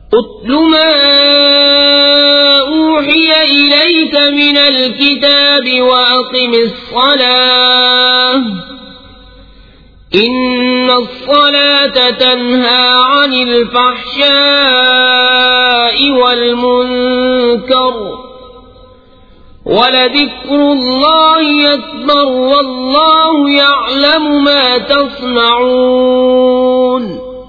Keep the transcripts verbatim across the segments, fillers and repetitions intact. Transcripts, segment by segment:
اتل ما اوحي اليك من الكتاب واقم الصلاة ان الصلاة تنهى عن الفحشاء والمنكر ولذكر الله اکبر والله يعلم ما تصنعون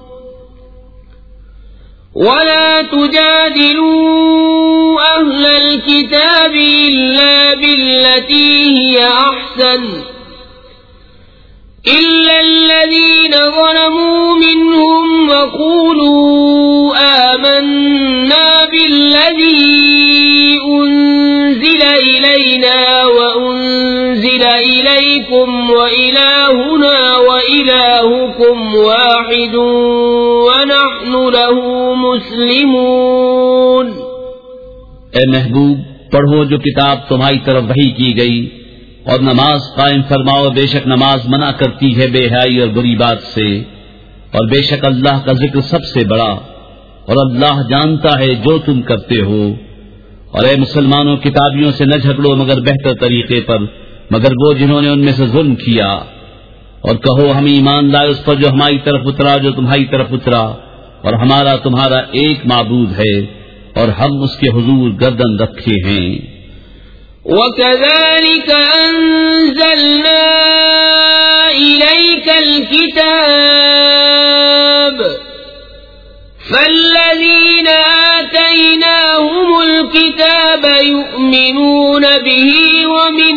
ولا تجادلوا أهل الكتاب إلا بالتي هي أحسن إلا الذين ظلموا منهم وقولوا آمنا بالذي أنزل إلينا وأنزل إليكم وإلهنا وإلهكم واحد ونحن له مسلمون. اے محبوب پڑھو جو کتاب تمہاری طرف وحی کی گئی اور نماز قائم فرماؤ، بے شک نماز منع کرتی ہے بے حیائی اور بری بات سے، اور بے شک اللہ کا ذکر سب سے بڑا، اور اللہ جانتا ہے جو تم کرتے ہو. اور اے مسلمانوں کتابیوں سے نہ جھگڑو مگر بہتر طریقے پر، مگر وہ جنہوں نے ان میں سے ظلم کیا، اور کہو ہم ایمان لائے اس پر جو ہماری طرف اترا جو تمہاری طرف اترا، اور ہمارا تمہارا ایک معبود ہے اور ہم اس کے حضور گردن رکھے ہیں. وَكَذَلِكَ أَنزَلْنَا إِلَيْكَ الْكِتَابَ فَالَّذِينَ آتَيْنَاهُمُ الْكِتَابَ يُؤْمِنُونَ بِهِ وَمِنْ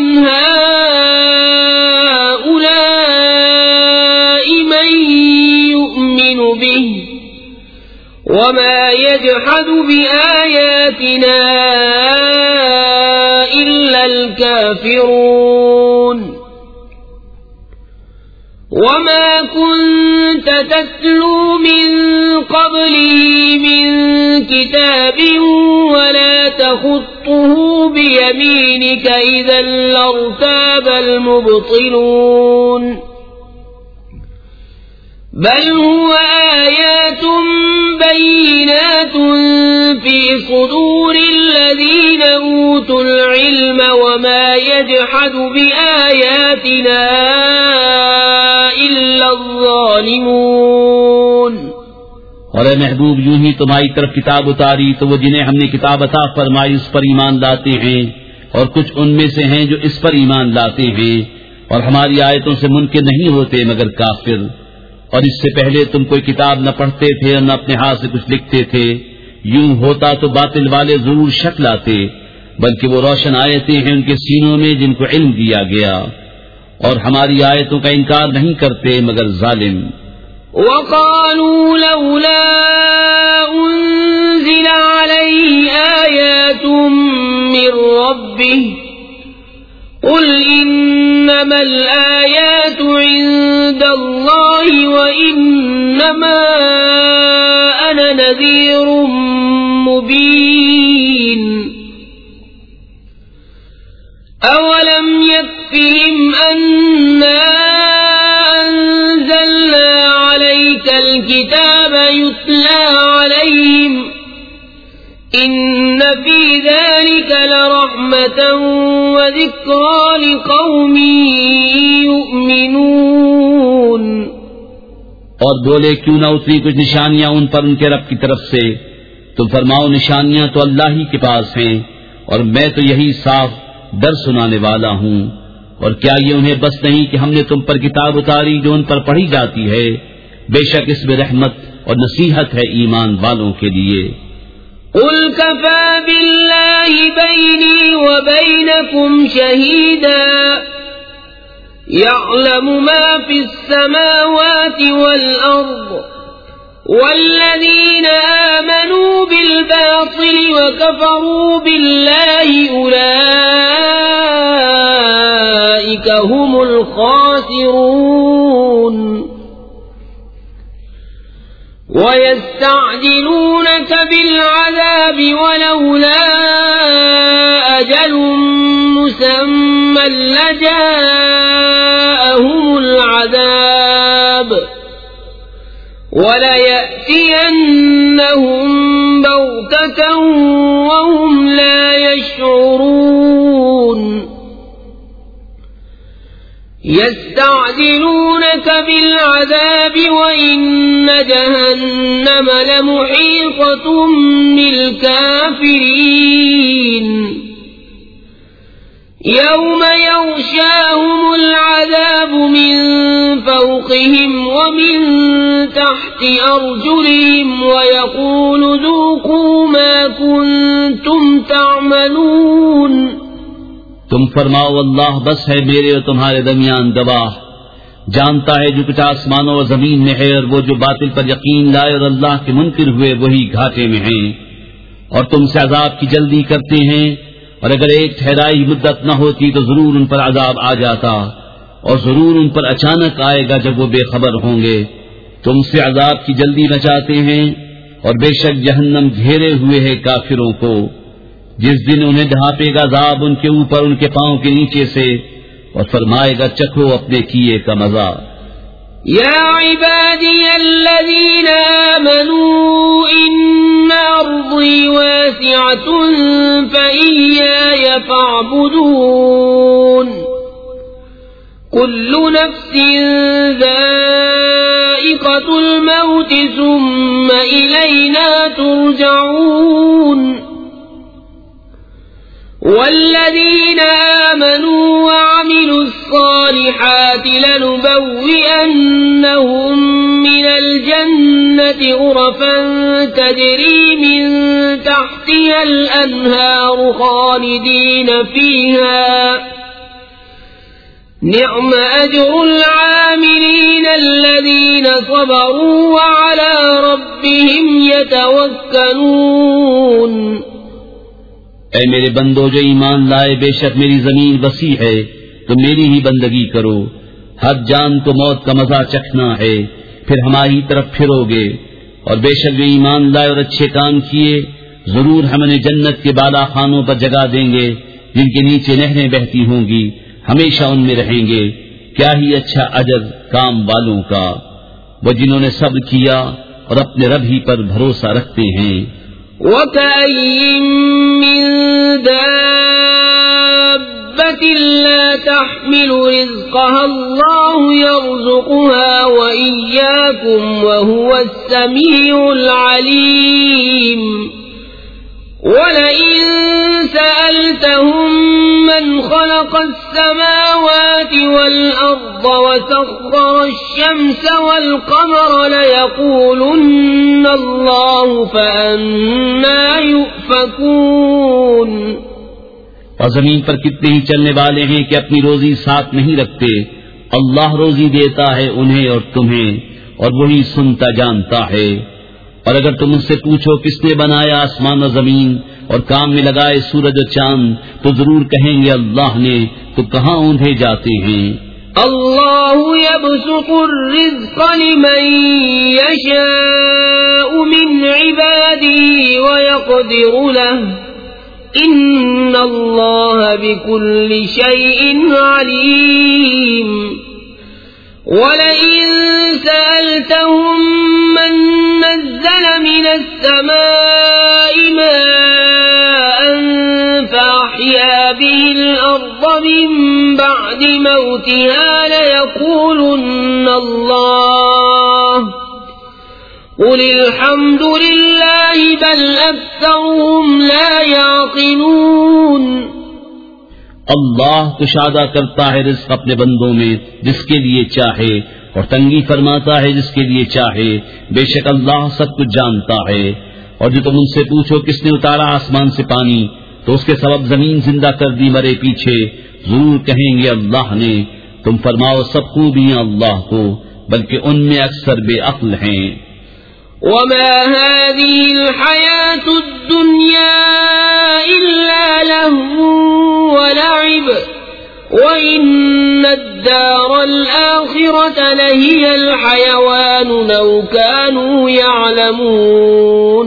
هَؤُلَاءِ مَن يُؤْمِنُ بِهِ وَمَا يَجْحَدُ بِآيَاتِنَا إِلَّا الْكَافِرُونَ. وَمَا كُنْتَ تَتْلُو مِنْ قَبْلِهِ مِنْ كِتَابٍ وَلَا تَخُطُّهُ بِيَمِينِكَ إِذًا لَارْتَابَ الْمُبْطِلُونَ. بل هو آيات بينات في صدور الذين أوتوا العلم وما يجحد بآياتنا إلا الظالمون. اور اے محبوب یوں ہی تمہاری طرف کتاب اتاری تو وہ جنہیں ہم نے کتاب عطا فرمائی اس پر ایمان لاتے ہیں، اور کچھ ان میں سے ہیں جو اس پر ایمان لاتے ہیں، اور ہماری آیتوں سے منکر نہیں ہوتے مگر کافر. اور اس سے پہلے تم کوئی کتاب نہ پڑھتے تھے اور نہ اپنے ہاتھ سے کچھ لکھتے تھے، یوں ہوتا تو باطل والے ضرور شک لاتے، بلکہ وہ روشن آیتیں ہیں ان کے سینوں میں جن کو علم دیا گیا، اور ہماری آیتوں کا انکار نہیں کرتے مگر ظالم. وَقَالُوا لَوْلَا أُنزِلَ عَلَيْهِ آيَاتٌ مِّن رَّبِّهِ قُلْ إِنَّمَا الْآيَاتُ عِندَ اللَّهِ وَإِنَّمَا أَنَا نَذِيرٌ مُّبِينٌ. أَوَلَمْ يَكْفِهِمْ أَنَّا أَنزَلْنَا عَلَيْكَ الْكِتَابَ يُتْلَى عَلَيْهِمْ إِنَّ فِي ذَلِكَ لَرَحْمَةً وَذِكْرَى لِقَوْمٍ يُؤْمِنُونَ. اور بولے کیوں نہ اتری کچھ نشانیاں ان پر ان کے رب کی طرف سے؟ تم فرماؤ نشانیاں تو اللہ ہی کے پاس ہیں، اور میں تو یہی صاف ڈر سنانے والا ہوں. اور کیا یہ انہیں بس نہیں کہ ہم نے تم پر کتاب اتاری جو ان پر پڑھی جاتی ہے؟ بے شک اس میں رحمت اور نصیحت ہے ایمان والوں کے لیے. قل كفى بالله بيني وبينكم شهيدا يعلم ما في السماوات والأرض والذين آمنوا بالباطل وكفروا بالله أولئك هم الخاسرون. وَيَسْتَعْجِلُونَكَ بِالْعَذَابِ وَلَوْلَا أَجَلٌ مُّسَمًّى لَّجَاءَهُمُ الْعَذَابُ وَلَيَأْتِيَنَّهُم بغتة وهم لا يشعرون يستعجلونك بالعذاب وإن جهنم لمحيطة بالكافرين يوم يغشاهم العذاب من فوقهم ومن تحت أرجلهم ويقول ذوقوا ما كنتم تعملون. تم فرماؤ اللہ بس ہے میرے اور تمہارے درمیان گواہ، جانتا ہے جو کچھ آسمانوں اور زمین میں ہے، اور وہ جو باطل پر یقین لائے اور اللہ کے منکر ہوئے وہی گھاٹے میں ہیں. اور تم سے عذاب کی جلدی کرتے ہیں، اور اگر ایک ٹھہرائی مدت نہ ہوتی تو ضرور ان پر عذاب آ جاتا، اور ضرور ان پر اچانک آئے گا جب وہ بے خبر ہوں گے. تم سے عذاب کی جلدی مچاتے ہیں، اور بے شک جہنم گھیرے ہوئے ہے کافروں کو. جس دن انہیں ڈھانپے گا عذاب ان کے اوپر ان کے پاؤں کے نیچے سے، اور فرمائے گا چکھو اپنے کیے کا مزہ. یا عبادی الذین آمنوا ان ارضی واسعة فإیای فاعبدون. كل نفس ذائقة الموت ثم إلينا ترجعون. والذين آمنوا وعملوا الصالحات لنبوئنهم من الجنة غرفا تجري من تحتها الأنهار خالدين فيها نعم أجر العاملين الذين صبروا وعلى ربهم يتوكلون. اے میرے بندو جو ایمان لائے، بے شک میری زمین وسیع ہے، تو میری ہی بندگی کرو. ہر جان کو موت کا مزہ چکھنا ہے، پھر ہماری طرف پھرو گے. اور بے شک جو ایمان لائے اور اچھے کام کیے، ضرور ہم انہیں جنت کے بالا خانوں پر جگہ دیں گے جن کے نیچے نہریں بہتی ہوں گی، ہمیشہ ان میں رہیں گے. کیا ہی اچھا اجر کام والوں کا، وہ جنہوں نے صبر کیا اور اپنے رب ہی پر بھروسہ رکھتے ہیں. وَكَأَيٍّ مِّن دَابَّةٍ لَّا تَحْمِلُ رِزْقَهَا اللَّهُ يَرْزُقُهَا وَإِيَّاكُمْ وَهُوَ السَّمِيعُ الْعَلِيمُ. وَلَئِن سَأَلْتَهُم مَّنْ خَلَقَ السَّمَاوَاتِ وَالْأَرْضَ وَسَخَّرَ الشَّمْسَ وَالْقَمَرَ لَيَقُولُنَّ اللَّهُ فَأَنَّىٰ يُؤْفَكُونَ. اور زمین پر کتنے ہی چلنے والے ہیں کہ اپنی روزی ساتھ نہیں رکھتے. اللہ روزی دیتا ہے انہیں اور تمہیں، اور وہی سنتا جانتا ہے. اور اگر تم ان سے پوچھو کس نے بنایا آسمان و زمین اور کام میں لگائے سورج و چاند، تو ضرور کہیں گے اللہ نے، تو کہاں اونھے جاتے ہیں. اللہ یبسط الرزق لمن یشاء من عباده ویقدر له ان اللہ بكل شیء علیم. وَلَئِن سَأَلْتَهُم مَّن نَّزَّلَ مِنَ السَّمَاءِ مَاءً فَأَحْيَا بِهِ الْأَرْضَ مِن بَعْدِ مَوْتِهَا لَيَقُولُنَّ اللَّهُ قُلِ الْحَمْدُ لِلَّهِ بَلْ أَكْثَرُهُمْ لَا يَعْقِلُونَ. اللہ کشادہ کرتا ہے رزق اپنے بندوں میں جس کے لیے چاہے، اور تنگی فرماتا ہے جس کے لیے چاہے. بے شک اللہ سب کچھ جانتا ہے. اور جو تم ان سے پوچھو کس نے اتارا آسمان سے پانی، تو اس کے سبب زمین زندہ کر دی مرے پیچھے، ضرور کہیں گے اللہ نے. تم فرماؤ سب خوبیاں اللہ کو، بلکہ ان میں اکثر بے عقل ہیں. وما هذه الحياة الدنيا إلا لهو ولعب وإن الدار الآخرة لهي الحيوان لو كانوا يعلمون.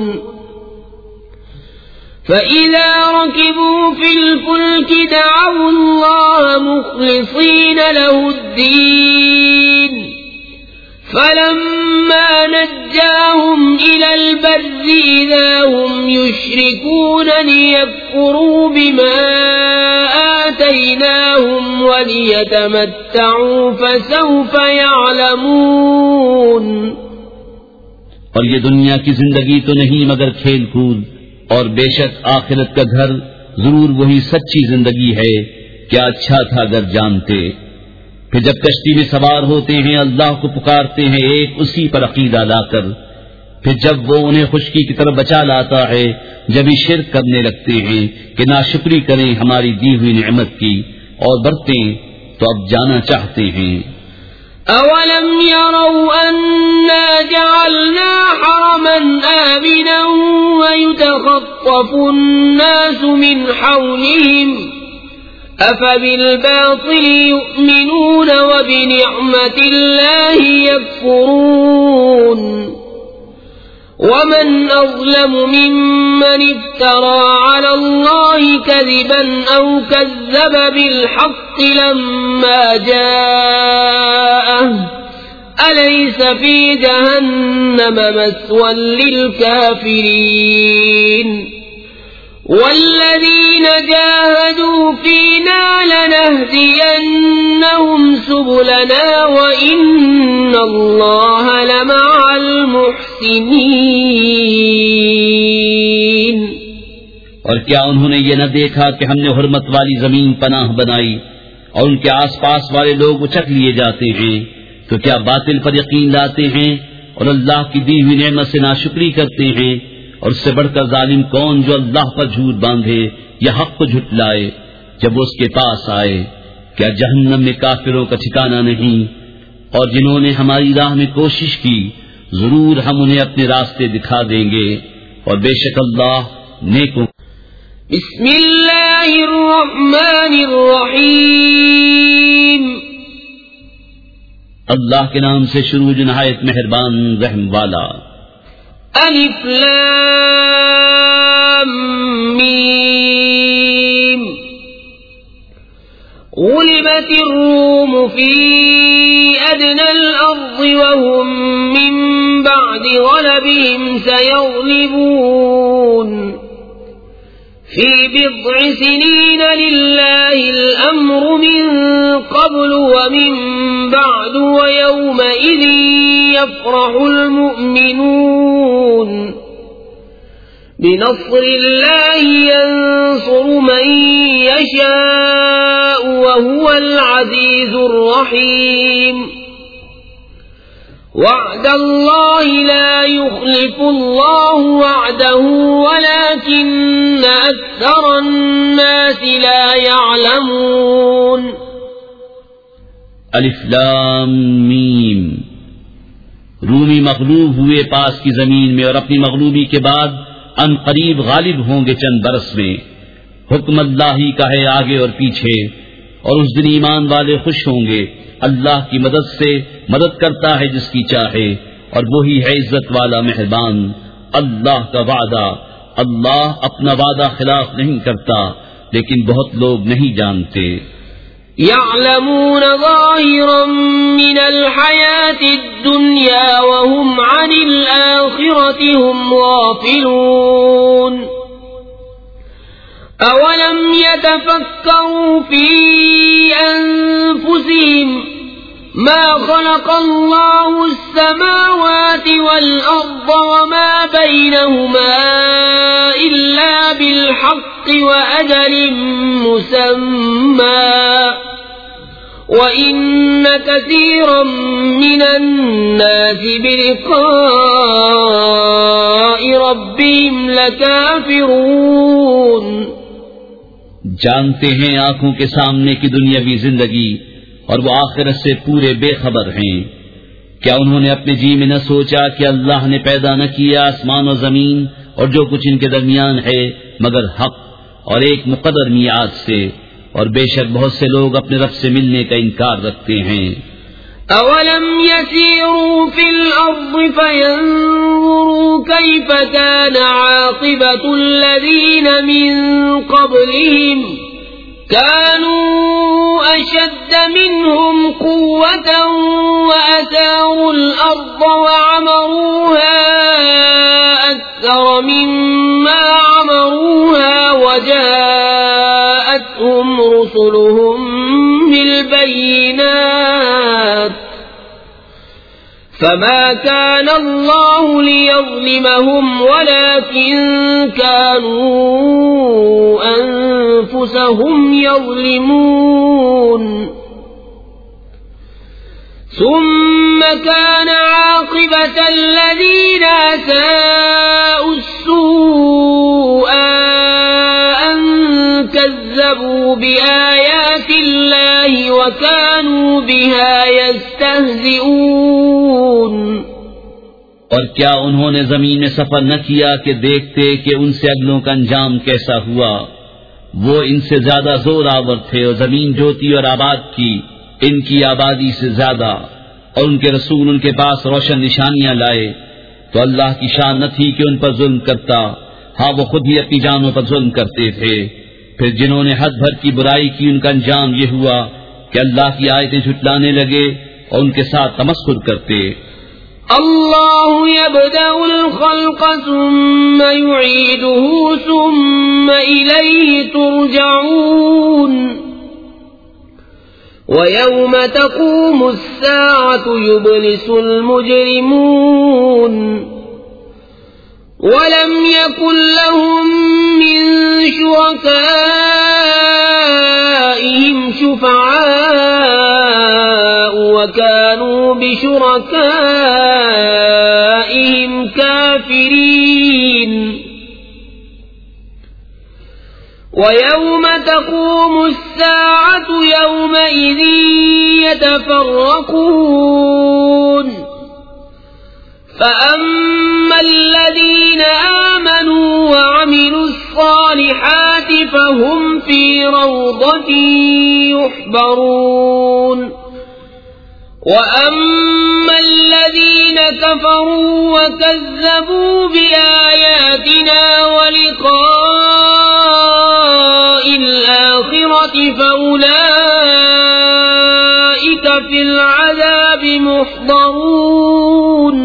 فإذا ركبوا في الفلك دعوا الله مخلصين له الدين فلما نجاهم إلى البر إذا هم يشركون ليكفروا بما آتيناهم وليتمتعوا فسوف يعلمون. اور یہ دنیا کی زندگی تو نہیں مگر کھیل کود، اور بے شک آخرت کا گھر ضرور وہی سچی زندگی ہے. کیا اچھا تھا اگر جانتے. پھر جب کشتی میں سوار ہوتے ہیں اللہ کو پکارتے ہیں ایک اسی پر عقیدہ لا کر. پھر جب وہ انہیں خشکی کی طرف بچا لاتا ہے جبھی شرک کرنے لگتے ہیں کہ ناشکری کریں ہماری دی ہوئی نعمت کی اور برتیں تو اب جانا چاہتے ہیں. أولم يروا أنا جعلنا حرما آمنا ويتخطف الناس من حولهم أفبالباطل يؤمنون وبنعمة الله يكفرون. ومن أظلم ممن افترى على الله كذبا أو كذب بالحق لما جاءه أليس في جهنم مثوى للكافرين. والذين جاهدوا فينا لنهدينهم سبلنا وإن الله لمع المحسنين. اور کیا انہوں نے یہ نہ دیکھا کہ ہم نے حرمت والی زمین پناہ بنائی اور ان کے آس پاس والے لوگ اچک لیے جاتے ہیں، تو کیا باطل پر یقین لاتے ہیں اور اللہ کی دی ہوئی نعمت سے ناشکری کرتے ہیں؟ اور اس سے بڑھ کر ظالم کون جو اللہ پر جھوٹ باندھے یا حق کو جھٹلائے جب وہ اس کے پاس آئے. کیا جہنم میں کافروں کا ٹھکانہ نہیں؟ اور جنہوں نے ہماری راہ میں کوشش کی ضرور ہم انہیں اپنے راستے دکھا دیں گے، اور بے شک اللہ نیکوں. بسم اللہ الرحمن الرحیم. اللہ کے نام سے شروع جو نہایت مہربان رحم والا. الف لام میم. غلبت الروم في أدنى الأرض وهم من بعد غلبهم سيغلبون. في بضع سنين لله الأمر من قبل ومن بعد ويومئذ يفرح المؤمنون. بنصر الله ينصر من يشاء وهو العزيز الرحيم. وعد الله لا يخلف الله وعده ولكن أكثر الناس لا يعلمون. الف لام میم. رومی مغلوب ہوئے پاس کی زمین میں اور اپنی مغلوبی کے بعد ان قریب غالب ہوں گے چند برس میں. حکم اللہ ہی کا ہے آگے اور پیچھے، اور اس دن ایمان والے خوش ہوں گے. اللہ کی مدد سے مدد کرتا ہے جس کی چاہے، اور وہی ہے عزت والا مہربان. اللہ کا وعدہ، اللہ اپنا وعدہ خلاف نہیں کرتا، لیکن بہت لوگ نہیں جانتے. يعلمون ظاهرا من الحياة الدنيا وهم عن الآخرة هم غافلون. أولم يتفكروا في أنفسهم ما خلق الله السماوات والأرض وما بينهما إلا بالحق وأجل مسمى وَإِنَّ كَثِيرًا مِّنَ النَّاسِ بِلِقَاءِ رَبِّهِمْ لَكَافِرُونَ. جانتے ہیں آنکھوں کے سامنے کی دنیاوی زندگی اور وہ آخرت سے پورے بے خبر ہیں. کیا انہوں نے اپنے جی میں نہ سوچا کہ اللہ نے پیدا نہ کیا آسمان و زمین اور جو کچھ ان کے درمیان ہے مگر حق اور ایک مقدر میعاد سے، اور بے شک بہت سے لوگ اپنے رب سے ملنے کا انکار رکھتے ہیں. اولم يسيروا في الارض فينظروا كيف كان عاقبة الذين من قبلهم كانوا اشد منهم قوة واثاروا الارض وعمروها أكثر مما عمروها وجاءتهم رسلهم بالبينات فما كان الله ليظلمهم ولكن كانوا أنفسهم يظلمون ثم كان عاقبة الذين أساءوا السوء أن كذبوا بآيات الله وكانوا بها يستهزئون. اور کیا انہوں نے زمین میں سفر نہ کیا کہ دیکھتے کہ ان سے اگلوں کا انجام کیسا ہوا؟ وہ ان سے زیادہ زور آور تھے اور زمین جوتی اور آباد کی ان کی آبادی سے زیادہ، اور ان کے رسول ان کے پاس روشن نشانیاں لائے، تو اللہ کی شان نہ تھی کہ ان پر ظلم کرتا، ہاں وہ خود ہی اپنی جانوں پر ظلم کرتے تھے. پھر جنہوں نے حد بھر کی برائی کی ان کا انجام یہ ہوا کہ اللہ کی آیتیں جھٹلانے لگے اور ان کے ساتھ تمسخر کرتے. اللہ یبدأ الخلق ثم یعیدہ ثم الیہ ترجعون. وَيَوْمَ تَقُومُ السَّاعَةُ يُبْلِسُ الْمُجْرِمُونَ وَلَمْ يَكُنْ لَهُمْ مِنْ شُرَكَائِهِمْ شُفَعَاءُ وَكَانُوا بِشُرَكَائِهِمْ كَافِرِينَ. وَيَوْمَ تَقُومُ السَّاعَةُ يَوْمَئِذٍ يَتَفَرَّقُونَ فَأَمَّا الَّذِينَ آمَنُوا وَعَمِلُوا الصَّالِحَاتِ فَهُمْ فِي رَوْضَةٍ يُحْبَرُونَ وَأَمَّا الَّذِينَ كَفَرُوا وَكَذَّبُوا بِآيَاتِنَا وَلِقَاءِ الْآخِرَةِ فَأُولَئِكَ فِي الْعَذَابِ مُحْضَرُونَ.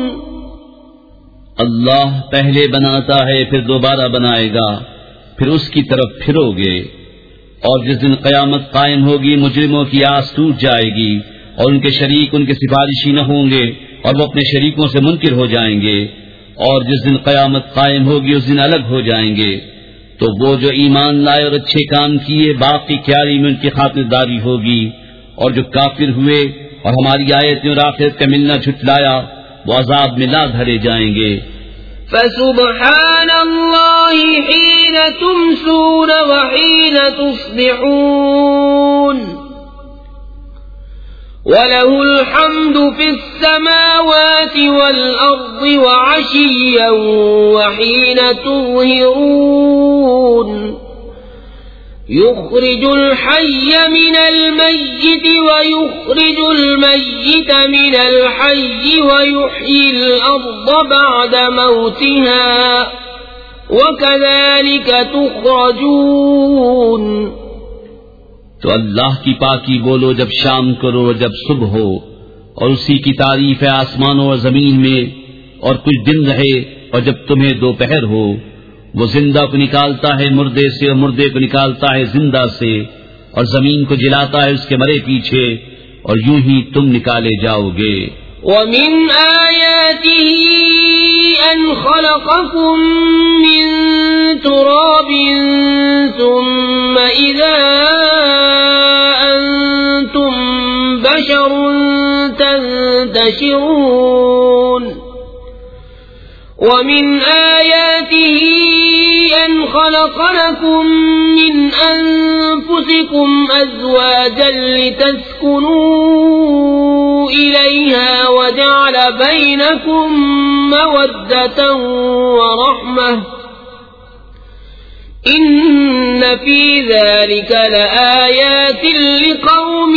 اللہ پہلے بناتا ہے پھر دوبارہ بنائے گا، پھر اس کی طرف پھرو گے، اور جس دن قیامت قائم ہوگی مجرموں کی آس ٹوٹ جائے گی اور ان کے شریک ان کے سفارشی نہ ہوں گے اور وہ اپنے شریکوں سے منکر ہو جائیں گے، اور جس دن قیامت قائم ہوگی اس دن الگ ہو جائیں گے. تو وہ جو ایمان لائے اور اچھے کام کیے باقی کیاری میں ان کی خاطرداری ہوگی، اور جو کافر ہوئے اور ہماری آیتیں اور آخرت کا ملنا جھٹلایا وہ عذاب میں لا دھرے جائیں گے. فسبحان اللہ حین تمسون وحین تصبحون وَلَهُ الْحَمْدُ فِي السَّمَاوَاتِ وَالْأَرْضِ وَعَشِيًّا وَحِينَ تُظْهِرُونَ يُخْرِجُ الْحَيَّ مِنَ الْمَيِّتِ وَيُخْرِجُ الْمَيِّتَ مِنَ الْحَيِّ وَيُحْيِي الْأَرْضَ بَعْدَ مَوْتِهَا وَكَذَلِكَ تُخْرَجُونَ. تو اللہ کی پاکی بولو جب شام کرو اور جب صبح ہو، اور اسی کی تعریف ہے آسمانوں اور زمین میں، اور کچھ دن رہے اور جب تمہیں دوپہر ہو. وہ زندہ کو نکالتا ہے مردے سے اور مردے کو نکالتا ہے زندہ سے، اور زمین کو جلاتا ہے اس کے مرے پیچھے، اور یوں ہی تم نکالے جاؤ گے. وَمِنْ آيَاتِهِ أَنْ خَلَقَكُم مِّن تُرَابٍ ثُمَّ إِذَا أَنْتُمْ بَشَرٌ تَنْتَشِرُونَ. وَمِنْ آيَاتِهِ أَنْ خَلَقَ لَكُم مِّنْ أَنفُسِكُمْ أَزْوَاجًا لِتَسْكُنُوا إِلَيْهَا وَجَعَلَ بَيْنَكُم مَّوَدَّةً وَرَحْمَةً إِنَّ فِي ذَلِكَ لَآيَاتٍ لِقَوْمٍ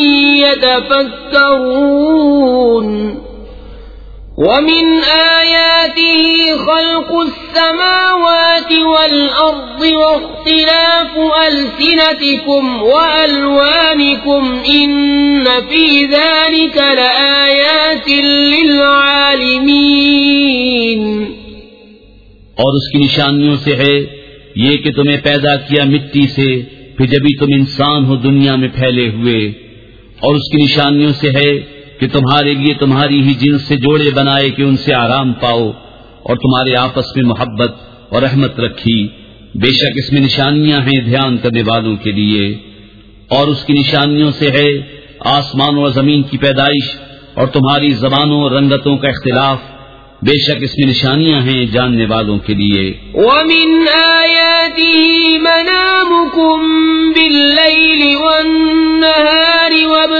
يَتَفَكَّرُونَ. وَمِنْ آيَاتِهِ خَلْقُ السَّمَاوَاتِ وَالْأَرْضِ وَاخْتِلَافُ أَلْسِنَتِكُمْ وَأَلْوَانِكُمْ إِنَّ فِي ذَلِكَ لَآيَاتٍ لِلْعَالِمِينَ. اور اس کی نشانیوں سے ہے یہ کہ تمہیں پیدا کیا مٹی سے، پھر جبھی تم انسان ہو دنیا میں پھیلے ہوئے، اور اس کی نشانیوں سے ہے کہ تمہارے لیے تمہاری ہی جنس سے جوڑے بنائے کہ ان سے آرام پاؤ، اور تمہارے آپس میں محبت اور رحمت رکھی، بے شک اس میں نشانیاں ہیں دھیان کرنے والوں کے لیے۔ اور اس کی نشانیوں سے ہے آسمان و زمین کی پیدائش اور تمہاری زبانوں اور رنگتوں کا اختلاف، بے شک اس میں نشانیاں ہیں جاننے والوں کے لیے۔ وَمِنْ آيَاتِهِ مَنَامُكُمْ بِاللَّيْلِ وَالنَّهَارِ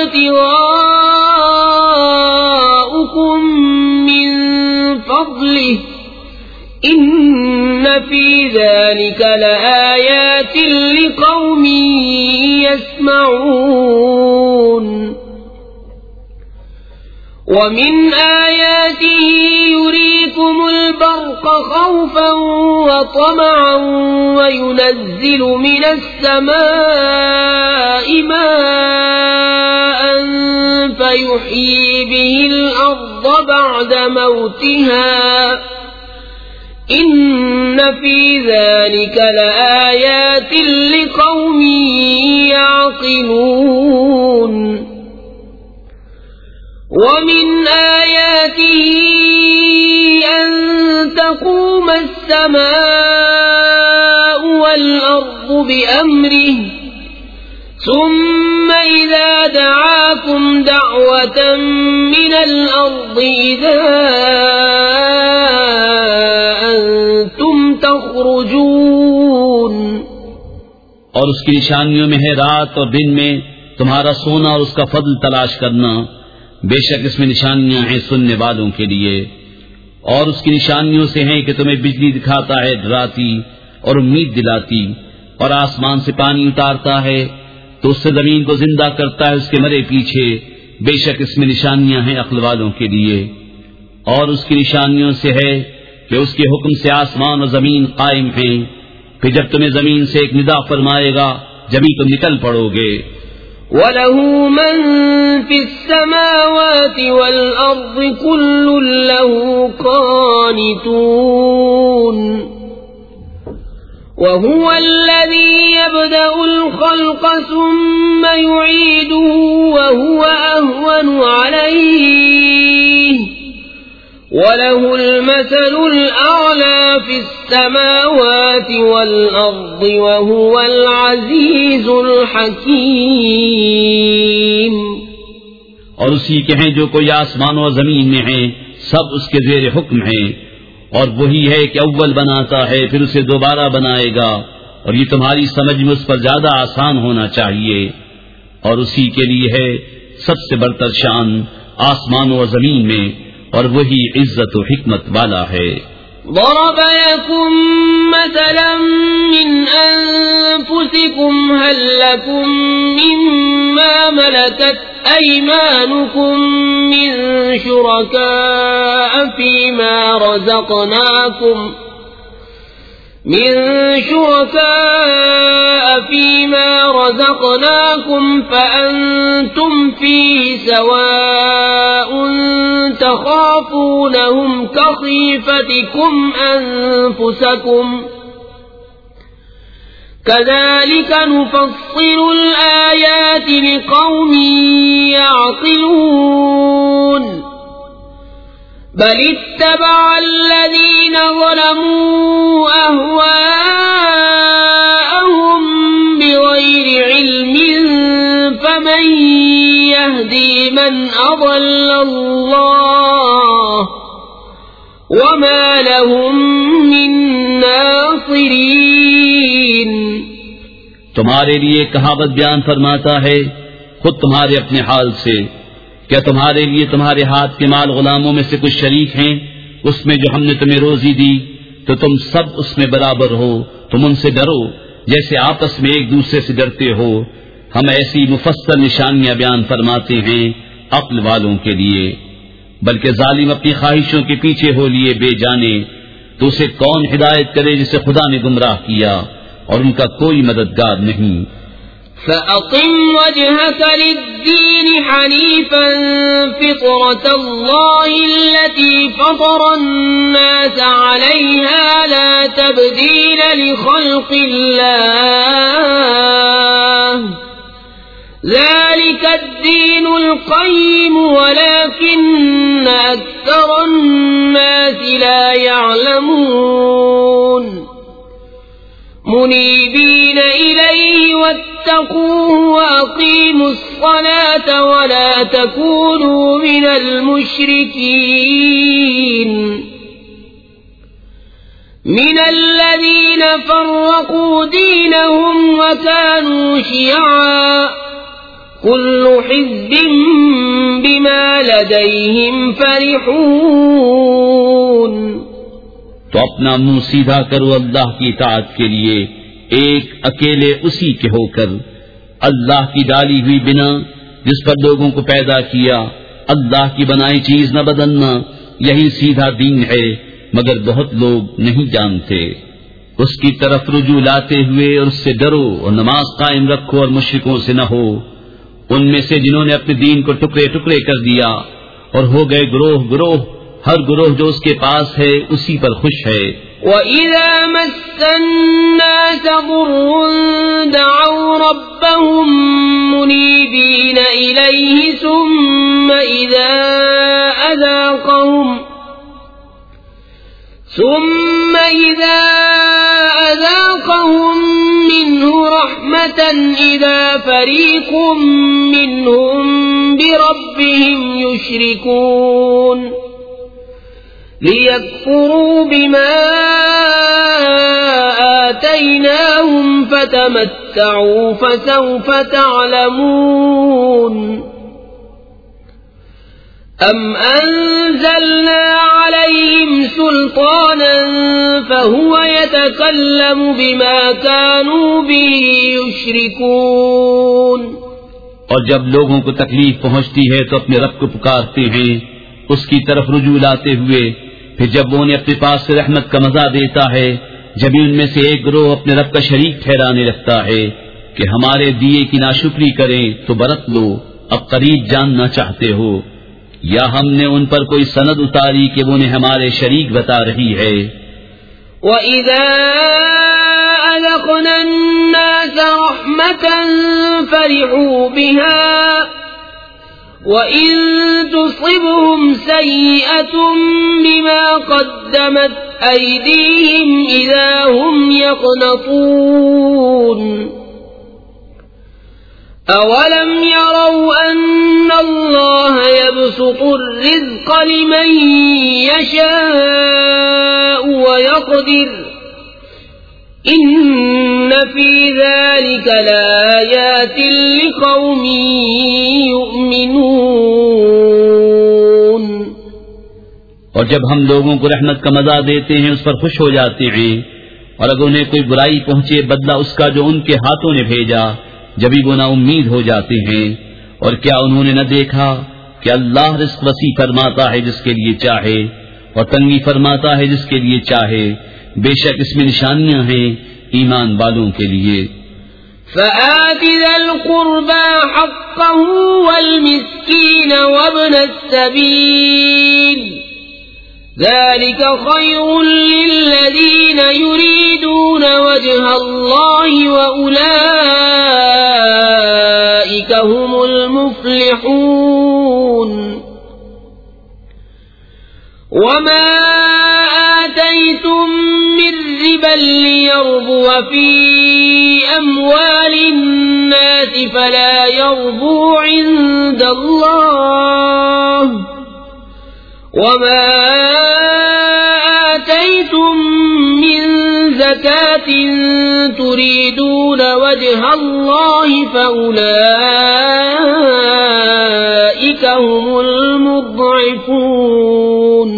وَابْتِغَاؤُكُمْ مِنْ فَضْلِهِ إِنَّ فِي ذَلِكَ لَآيَاتٍ لِقَوْمٍ يَسْمَعُونَ وَمِنْ آيَاتِهِ يُرِيكُمُ الْبَرْقَ خَوْفًا وَطَمَعًا وَيُنَزِّلُ مِنَ السَّمَاءِ مَاءً فَيُحْيِي بِهِ الْأَرْضَ بَعْدَ مَوْتِهَا إِنَّ فِي ذَلِكَ لَآيَاتٍ لِقَوْمٍ يَعْقِلُونَ وَمِنْ آيَاتِهِ أَن تَقُومَ السَّمَاءُ وَالْأَرْضُ بِأَمْرِهِ ثُمَّ إِذَا دَعَاكُمْ دَعْوَةً مِّنَ الْأَرْضِ إِذَا أَنْتُمْ تَخْرُجُونَ۔ اور اس کی نشانیوں میں ہے رات اور دن میں تمہارا سونا اور اس کا فضل تلاش کرنا، بے شک اس میں نشانیاں ہیں سننے والوں کے لیے۔ اور اس کی نشانیوں سے ہیں کہ تمہیں بجلی دکھاتا ہے ڈراتی اور امید دلاتی، اور آسمان سے پانی اتارتا ہے تو اس سے زمین کو زندہ کرتا ہے اس کے مرے پیچھے، بے شک اس میں نشانیاں ہیں عقل والوں کے لیے۔ اور اس کی نشانیوں سے ہے کہ اس کے حکم سے آسمان و زمین قائم ہیں، پھر جب تمہیں زمین سے ایک ندا فرمائے گا جبھی تم نکل پڑو گے۔ وَلَهُ مَن فِي السَّمَاوَاتِ وَالْأَرْضِ كُلٌّ لَّهُ قَانِتُونَ وَهُوَ الَّذِي يَبْدَأُ الْخَلْقَ ثُمَّ يُعِيدُهُ وَهُوَ أَهْوَنُ عَلَيْهِ وَلَهُ الْمَثَلُ الْأَعْلَى فِي السَّمَاوَاتِ وَالْأَرْضِ وَهُوَ الْعَزِيزُ الْحَكِيمُ۔ اور اسی کے ہیں جو کوئی آسمان و زمین میں ہیں، سب اس کے زیر حکم ہیں، اور وہی ہے کہ اول بناتا ہے پھر اسے دوبارہ بنائے گا، اور یہ تمہاری سمجھ میں اس پر زیادہ آسان ہونا چاہیے۔ اور اسی کے لیے ہے سب سے برتر شان آسمان و زمین میں، اور وہی عزت و حکمت والا ہے۔ ضرب لكم مثلا من أنفسكم هل لكم مما ملكت أيمانكم من شركاء فيما رزقناكم من شركاء فيما رزقناكم فأنتم فيه سواء تخافونهم كخيفتكم أنفسكم كذلك نفصل الآيات لقوم يعقلون بل اتبع الذين ظلموا أهواءهم بغير علم فمن يهدي من أضل الله وما لهم من ناصرين۔ تمہارے لیے کہاوت بیان فرماتا ہے خود تمہارے اپنے حال سے، کیا تمہارے لیے تمہارے ہاتھ کے مال غلاموں میں سے کچھ شریک ہیں اس میں جو ہم نے تمہیں روزی دی، تو تم سب اس میں برابر ہو، تم ان سے ڈرو جیسے آپس میں ایک دوسرے سے ڈرتے ہو۔ ہم ایسی مفصل نشانیاں بیان فرماتے ہیں عقل والوں کے لیے، بلکہ ظالم اپنی خواہشوں کے پیچھے ہو لیے بے جانے، تو اسے کون ہدایت کرے جسے خدا نے گمراہ کیا، اور ان کا کوئی مددگار نہیں۔ فأقم وجهك للدين حنيفا فطرة الله التي فطر الناس عليها لا تبديل لخلق الله ذلك الدين القيم ولكن أكثر الناس لا يعلمون منيبين إليه واتقوه وأقيموا الصلاة ولا تكونوا من المشركين من الذين فرقوا دينهم وكانوا شيعا كل حزب بما لديهم فرحون. تو اپنا منہ سیدھا کرو اللہ کی اطاعت کے لیے ایک اکیلے اسی کے ہو کر، اللہ کی ڈالی ہوئی بنا جس پر لوگوں کو پیدا کیا، اللہ کی بنائی چیز نہ بدلنا، یہی سیدھا دین ہے، مگر بہت لوگ نہیں جانتے. اس کی طرف رجوع لاتے ہوئے اور اس سے ڈرو اور نماز قائم رکھو اور مشرکوں سے نہ ہو، ان میں سے جنہوں نے اپنے دین کو ٹکڑے ٹکڑے کر دیا اور ہو گئے گروہ گروہ، ہر گروہ جو اس کے پاس ہے اسی پر خوش ہے. وَإِذَا مَسَّ النَّاسَ ضُرٌّ دَعَوْا رَبَّهُم مُنِيبِينَ إِلَيْهِ ثُمَّ إِذَا أَذَاقَهُم ثُمَّ إِذَا أَذَاقَهُم مِّنْهُ رَحْمَةً إِذَا فَرِيقٌ مِّنْهُم بِرَبِّهِمْ يُشْرِكُونَ لِيَكْفُرُوا بِمَا آتَيْنَاهُمْ فَتَمَتَّعُوا فَسَوْفَ تَعْلَمُونَ. أَمْ أَنزَلْنَا عَلَيْهِمْ سُلْطَانًا فَهُوَ يَتَكَلَّمُ بِمَا كَانُوا بِهِ يُشْرِكُونَ. اور جب لوگوں کو تکلیف پہنچتی ہے تو اپنے رب کو پکارتے ہیں اس کی طرف رجوع لاتے ہوئے، پھر جب وہ انہیں اپنے پاس سے رحمت کا مزہ دیتا ہے، جبھی ان میں سے ایک گروہ اپنے رب کا شریک ٹھہرانے لگتا ہے کہ ہمارے دیے کی ناشکری کریں تو برت لو، اب قریب جاننا چاہتے ہو، یا ہم نے ان پر کوئی سند اتاری کہ وہ انہیں ہمارے شریک بتا رہی ہے. وَإِذَا أَذَقْنَا النَّاسَ رَحْمَةً فَرِحُوا بِهَا وَإِن تُصِبْهُمْ سَيِّئَةٌ بِمَا قَدَّمَتْ أَيْدِيهِمْ إِذَا هُمْ يَقْنَطُونَ. أَوَلَمْ يَرَوْا أَنَّ اللَّهَ يَبْسُطُ الرِّزْقَ لِمَن يَشَاءُ وَيَقْدِرُ إِنَّ فِي ذَلِكَ لَآيَاتٍ لِقَوْمٍ يُؤْمِنُونَ. اور جب ہم لوگوں کو رحمت کا مزہ دیتے ہیں اس پر خوش ہو جاتے ہیں، اور اگر انہیں کوئی برائی پہنچے بدلہ اس کا جو ان کے ہاتھوں نے بھیجا، جبھی وہ نا امید ہو جاتے ہیں. اور کیا انہوں نے نہ دیکھا کہ اللہ رزق وسیع فرماتا ہے جس کے لیے چاہے اور تنگی فرماتا ہے جس کے لیے چاہے، بے شک اس میں نشانیاں ہیں ایمان والوں کے لیے. فآت ذا القربى حقه والمسكين وابن السبيل ذلك خير للذين يريدون وجه الله وأولئك هم المفلحون. وما آتيتم من ربا ليربو في أموال الناس فلا يربو عند الله وما آتيتم من زكاة تريدون وجه الله فأولئك هم المضعفون.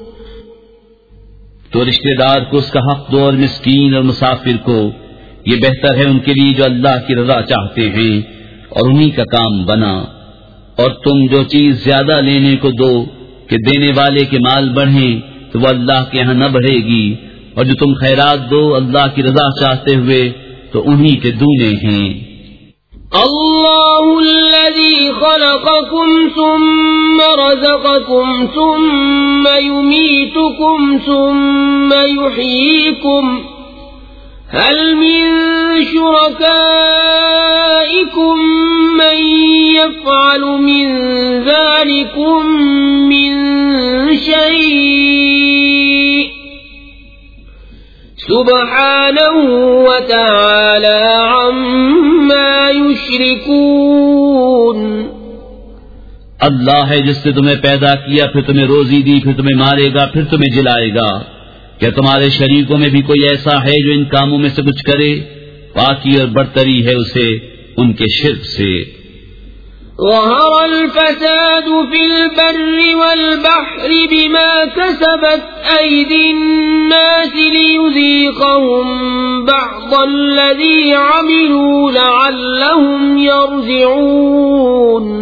تو رشتہ دار کو اس کا حق دو اور مسکین اور مسافر کو، یہ بہتر ہے ان کے لیے جو اللہ کی رضا چاہتے ہیں اور انہی کا کام بنا. اور تم جو چیز زیادہ لینے کو دو کہ دینے والے کے مال بڑھیں تو وہ اللہ کے ہاں نہ بڑھے گی، اور جو تم خیرات دو اللہ کی رضا چاہتے ہوئے تو انہی کے دونے ہیں. الله الذي خلقكم ثم رزقكم ثم يميتكم ثم يحييكم هل من شركائكم من يفعل من ذلكم من شيء سبحانه وتعالى عما يشركون. اللہ ہے جس نے تمہیں پیدا کیا، پھر تمہیں روزی دی، پھر تمہیں مارے گا، پھر تمہیں جلائے گا. کیا تمہارے شریکوں میں بھی کوئی ایسا ہے جو ان کاموں میں سے کچھ کرے؟ پاکی اور برتری ہے اسے ان کے شرک سے. ظهر الفساد في البر والبحر بما كسبت أيدي الناس ليذيقهم بعض الذي عملوا لعلهم يرجعون.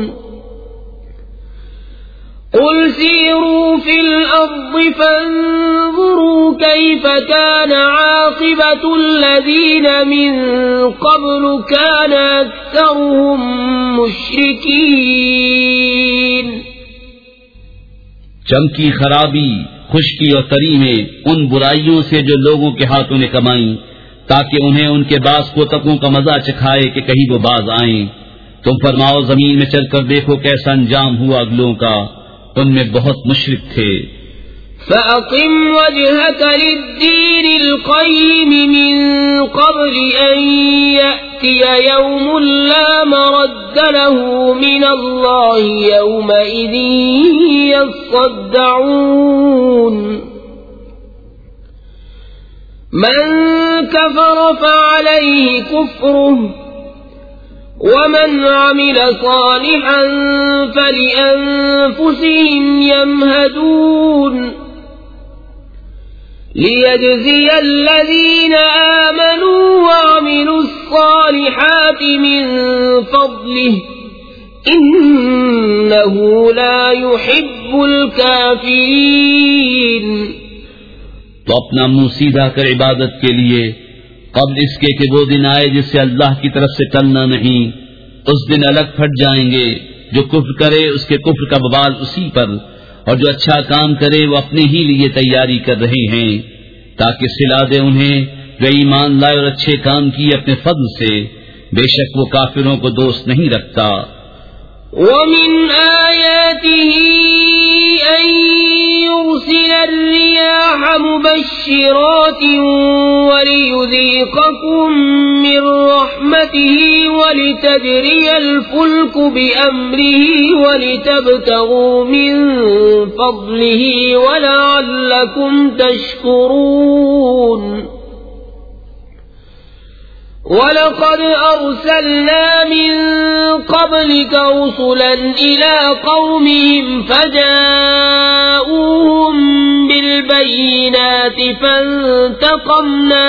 قل سيروا في الأرض فانظروا كيف كان عاقبة الذين من قبل كان أكثرهم مشركين. چمکی خرابی، خشکی اور تری میں ان برائیوں سے جو لوگوں کے ہاتھوں نے کمائیں، تاکہ انہیں ان کے بعض کوتکوں کا مزہ چکھائے کہ کہیں وہ باز آئیں. تم فرماؤ زمین میں چل کر دیکھو کیسا انجام ہوا اگلوں کا، ان میں بہت مشرک تھے. فَأَقِمْ وَجْهَكَ لِلدِّينِ الْقَيِّمِ مِنْ قَبْلِ أَنْ يَأْتِيَ يَوْمٌ لَا مَرَدَّ لَهُ مِنَ اللَّهِ يَوْمَئِذٍ يَصَّدَّعُونَ. مَنْ كَفَرَ فَعَلَيْهِ كُفْرُهُ ومن عمل صالحا فلأنفسهم يمهدون. ليجزي الذين آمنوا وعملوا الصالحات من فضله إنه لا يحب الكافرين. تو اپنا منہ سیدھا کر عبادت کے لیے قبل اس کے کہ وہ دن آئے جس سے اللہ کی طرف سے ٹلنا نہیں. اس دن الگ پھٹ جائیں گے. جو کفر کرے اس کے کفر کا بوال اسی پر، اور جو اچھا کام کرے وہ اپنے ہی لیے تیاری کر رہے ہیں تاکہ صلا دے انہیں جو ایمان لائے اور اچھے کام کیے اپنے فضل سے. بے شک وہ کافروں کو دوست نہیں رکھتا. وَمِنْ آيَاتِهِ أَن يُرْسِلَ الرِّيَاحَ مُبَشِّرَاتٍ وَلِيُذِيقَكُم مِّن رَّحْمَتِهِ وَلِتَجْرِيَ الْفُلْكُ بِأَمْرِهِ وَلِتَبْتَغُوا مِن فَضْلِهِ وَلَعَلَّكُمْ تَشْكُرُونَ. وَلَقَدْ أَرْسَلْنَا مِن قَبْلِكَ رُسُلًا إِلَى قَوْمِهِمْ فَجَاءُوهُم بِالْبَيِّنَاتِ فَانتَقَمْنَا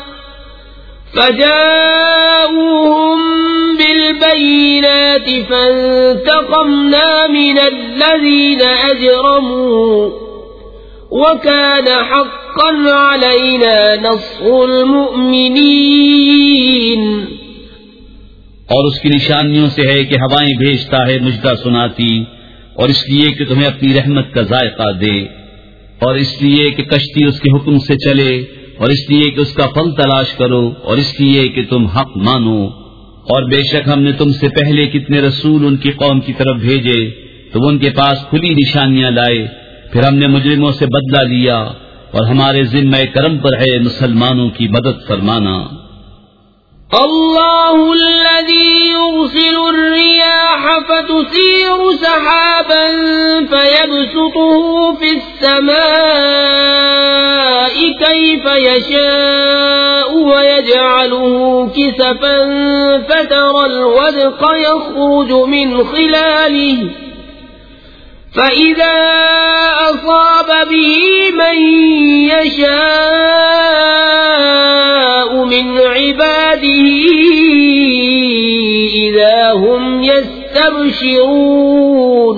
فَجَاءُوهُم بِالْبَيِّنَاتِ فَانتَقَمْنَا مِنَ الَّذِينَ أَجْرَمُوا وَكَانَ حَقًّا عَلَيْنَا نَصْرُ الْمُؤْمِنِينَ. اور اس کی نشانیوں سے ہے کہ ہوائیں بھیجتا ہے مجدہ سناتی، اور اس لیے کہ تمہیں اپنی رحمت کا ذائقہ دے، اور اس لیے کہ کشتی اس کے حکم سے چلے، اور اس لیے کہ اس کا پھل تلاش کرو، اور اس لیے کہ تم حق مانو. اور بے شک ہم نے تم سے پہلے کتنے رسول ان کی قوم کی طرف بھیجے تو وہ ان کے پاس کھلی نشانیاں لائے. پھر ہم نے مجرموں سے بدلہ لیا، اور ہمارے ذمہ کرم پر ہے مسلمانوں کی مدد فرمانا. اللہ الذی یرسل الرياح فتثير سحابا فيبسطه في السماء كيف يشاء ويجعله كسفا فترى الودق يخرج من خلاله فإذا أصاب به من يشاء من عباده إذا هم يستبشرون.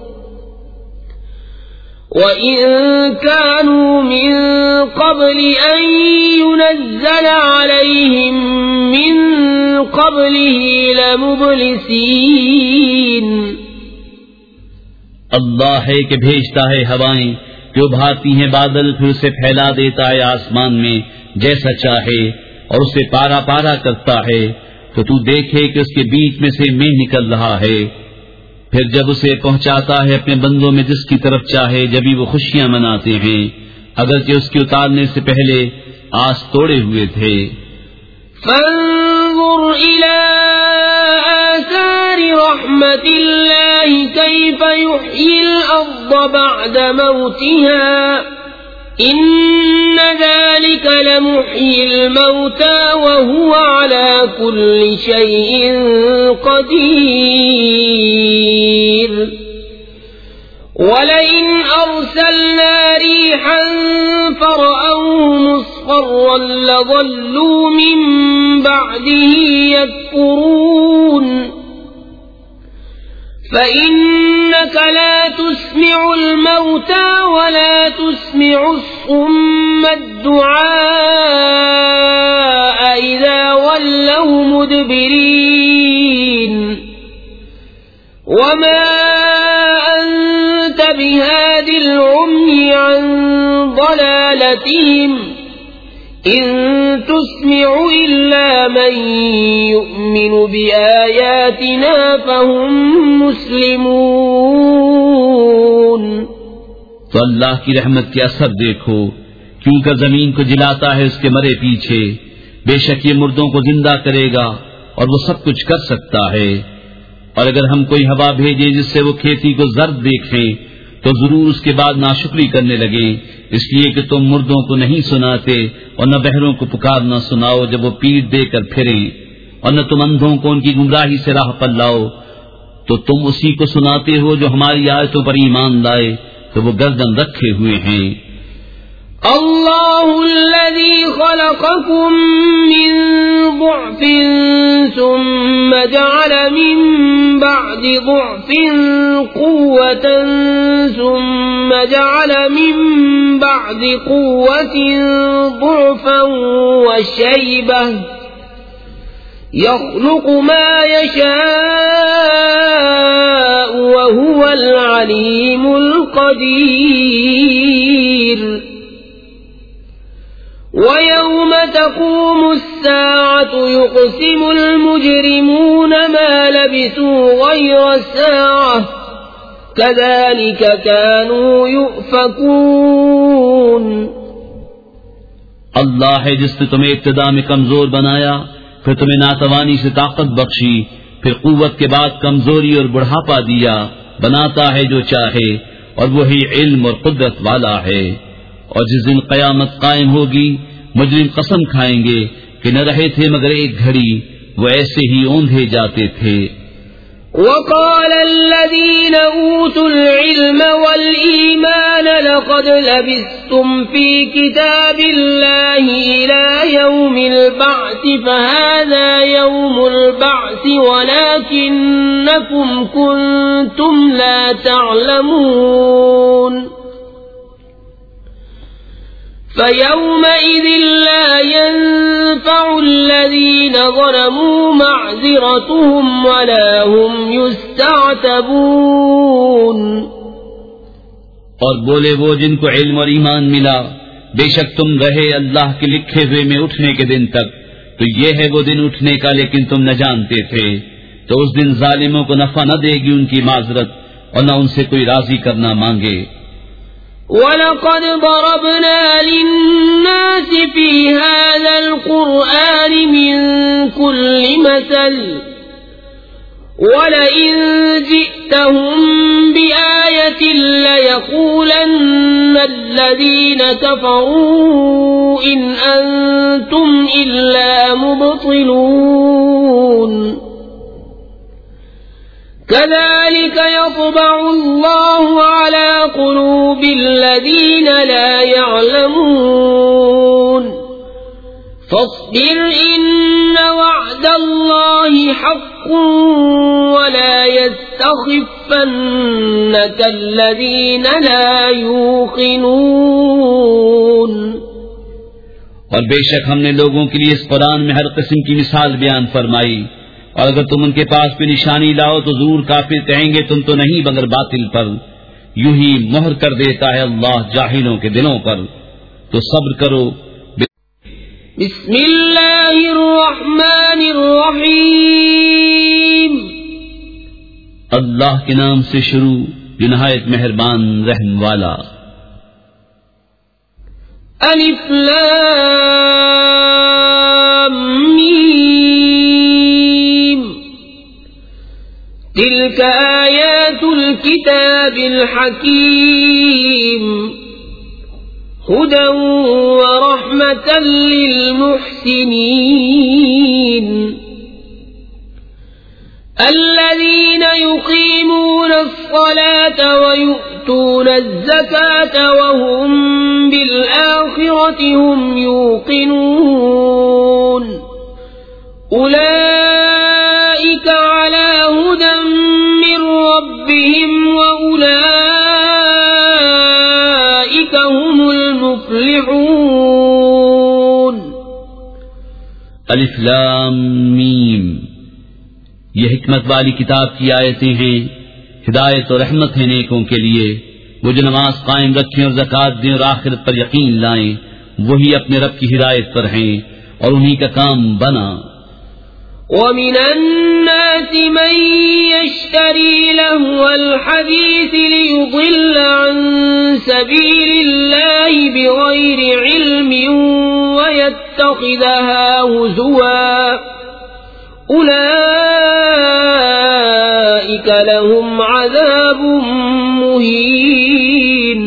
وَإِن كَانُوا مِن قَبْلِ أَن يُنَزَّلَ عَلَيْهِم مِّن قبله لمبلسين اللہ ہے کہ بھیجتا ہے ہوائیں جو بھاتی ہیں بادل، پھر اسے پھیلا دیتا ہے آسمان میں جیسا چاہے اور اسے پارا پارا کرتا ہے، تو تو دیکھے کہ اس کے بیچ میں سے مہ نکل رہا ہے، پھر جب اسے پہنچاتا ہے اپنے بندوں میں جس کی طرف چاہے، جبھی وہ خوشیاں مناتے ہیں اگرچہ اس کے اتارنے سے پہلے آس توڑے ہوئے تھے۔ فانظر إلى آثار رحمة الله كيف يحيي الأرض بعد موتها إن ذلك لمحيي الموتى وهو على كل شيء قدير ولئن أرسلنا ريحا فرأوه مصفرا لظلوا من بعده يكفرون فإنك لا تسمع الموتى ولا تسمع الصم الدعاء إذا ولوا مدبرين وما أنت بهاد العمي عن ضلالتهم إن تسمع إلا من يؤمن بآياتنا فهم مسلمون۔ تو اللہ کی رحمت کے اثر دیکھو، کیوں کر زمین کو جلاتا ہے اس کے مرے پیچھے، بے شک یہ مردوں کو زندہ کرے گا اور وہ سب کچھ کر سکتا ہے۔ اور اگر ہم کوئی ہوا بھیجیں جس سے وہ کھیتی کو زرد دیکھیں تو ضرور اس کے بعد ناشکری کرنے لگے، اس لیے کہ تم مردوں کو نہیں سناتے اور نہ بہروں کو پکارنا سناؤ جب وہ پیٹ دے کر پھریں، اور نہ تم اندھوں کو ان کی گمراہی سے راہ پر لاؤ، تو تم اسی کو سناتے ہو جو ہماری آیتوں پر ایمان لائے تو وہ گردن رکھے ہوئے ہیں۔ اللہ الذی خلقکم من ضعف ثم جعل من بعد ضعف قوة ثم جعل من بعد قوة ضعفا وشيبة يخلق ما يشاء وهو العليم القدير وَيَوْمَ تَقُومُ السَّاعَةُ يُقْسِمُ الْمُجْرِمُونَ مَا لَبِثُوا غَيْرَ سَاعَةٍ كَذَلِكَ كَانُوا يُؤْفَكُونَ۔ اللہ ہے جس نے تمہیں ابتدا میں کمزور بنایا، پھر تمہیں ناتوانی سے طاقت بخشی، پھر قوت کے بعد کمزوری اور بڑھاپا دیا، بناتا ہے جو چاہے اور وہی علم اور قدرت والا ہے۔ اور جس دن قیامت قائم ہوگی مجرم قسم کھائیں گے کہ نہ رہے تھے مگر ایک گھڑی، وہ ایسے ہی اوندھے جاتے تھے۔ وقال الذين أوتوا العلم والإيمان لقد لبثتم في كتاب الله إلى يوم البعث فهذا يوم البعث ولكنكم كنتم لا تعلمون فَيَوْمَئِذٍ لَا يَنفَعُ الَّذِينَ ظَلَمُوا مَعْذِرَتُهُمْ وَلَا هُمْ يُسْتَعْتَبُونَ۔ اور بولے وہ جن کو علم اور ایمان ملا، بے شک تم رہے اللہ کے لکھے ہوئے میں اٹھنے کے دن تک، تو یہ ہے وہ دن اٹھنے کا لیکن تم نہ جانتے تھے، تو اس دن ظالموں کو نفع نہ دے گی ان کی معذرت اور نہ ان سے کوئی راضی کرنا مانگے۔ وَلَقَدْ ضَرَبْنَا لِلنَّاسِ فِي هَذَا الْقُرْآنِ مِنْ كُلِّ مَثَلٍ وَلَئِنْ جِئْتَهُمْ بِآيَةٍ لَيَقُولَنَّ الَّذِينَ كَفَرُوا إِنْ أَنْتُمْ إِلَّا مُبْطِلُونَ كَذَلِكَ يَطْبَعُ اللَّهُ عَلَى قُلُوبِ الَّذِينَ لَا يَعْلَمُونَ فَاصْبِرْ إِنَّ وَعْدَ اللَّهِ حَقٌّ وَلَا يَسْتَخِفَّنَّكَ الَّذِينَ لَا يُوقِنُونَ۔ اور بے شک ہم نے لوگوں کے لیے اس قرآن میں ہر قسم کی مثال بیان فرمائی، اور اگر تم ان کے پاس کوئی نشانی لاؤ تو ضرور کافر کہیں گے تم تو نہیں مگر باطل پر، یوں ہی مہر کر دیتا ہے اللہ جاہلوں کے دلوں پر، تو صبر کرو۔ بسم اللہ الرحمن الرحیم، اللہ کے نام سے شروع جو نہایت مہربان رحم والا۔ الف لام میم، تلك آیات الكتاب الحکیم، هدى ورحمة للمحسنين الذين يقيمون الصلاة ويؤتون الزكاة وهم بالآخرة هم يوقنون أولئك على هدى من ربهم وأولئك هم المفلحون۔ الف لام میم، یہ حکمت والی کتاب کی آیتیں ہیں، ہدایت اور رحمت ہے نیکوں کے لیے، وہ جو نماز قائم رکھیں اور زکوٰۃ دیں اور آخرت پر یقین لائیں، وہی اپنے رب کی ہدایت پر ہیں اور انہی کا کام بنا۔ وَمِنَ النَّاسِ مَن يَشْتَرِي لَهْوَ الْحَدِيثِ لِيُضِلَّ عَن سَبِيلِ اللَّهِ بِغَيْرِ عِلْمٍ وَيَتَّخِذَهَا هُزُوًا أُولَئِكَ لَهُمْ عَذَابٌ مُهِينٌ۔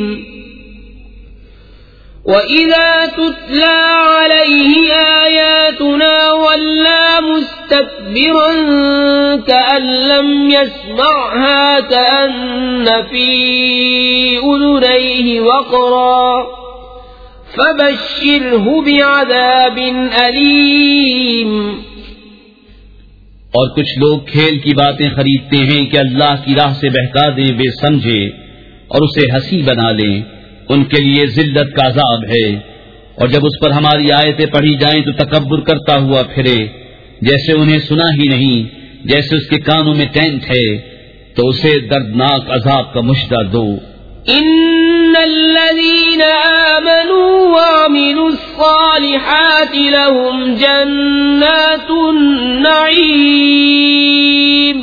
وَإِذَا تُتْلَى عَلَيْهِ آيَاتُنَا وَلَّى مُسْتَكْبِرًا كَأَن لَّمْ يَسْمَعْهَا كَأَنَّ فِي أُذُنَيْهِ وَقْرًا فَبَشِّرْهُ بِعَذَابٍ أَلِيمٍ۔ اور کچھ لوگ کھیل کی باتیں خریدتے ہیں کہ اللہ کی راہ سے بہکا دیں بے سمجھے اور اسے ہنسی بنا لیں، ان کے لیے ذلت کا عذاب ہے، اور جب اس پر ہماری آیتیں پڑھی جائیں تو تکبر کرتا ہوا پھرے، جیسے انہیں سنا ہی نہیں، جیسے اس کے کانوں میں ٹینٹ ہے، تو اسے دردناک عذاب کا مشدہ دو۔ ان الذين آمنوا وعملوا الصالحات لهم جنات النعيم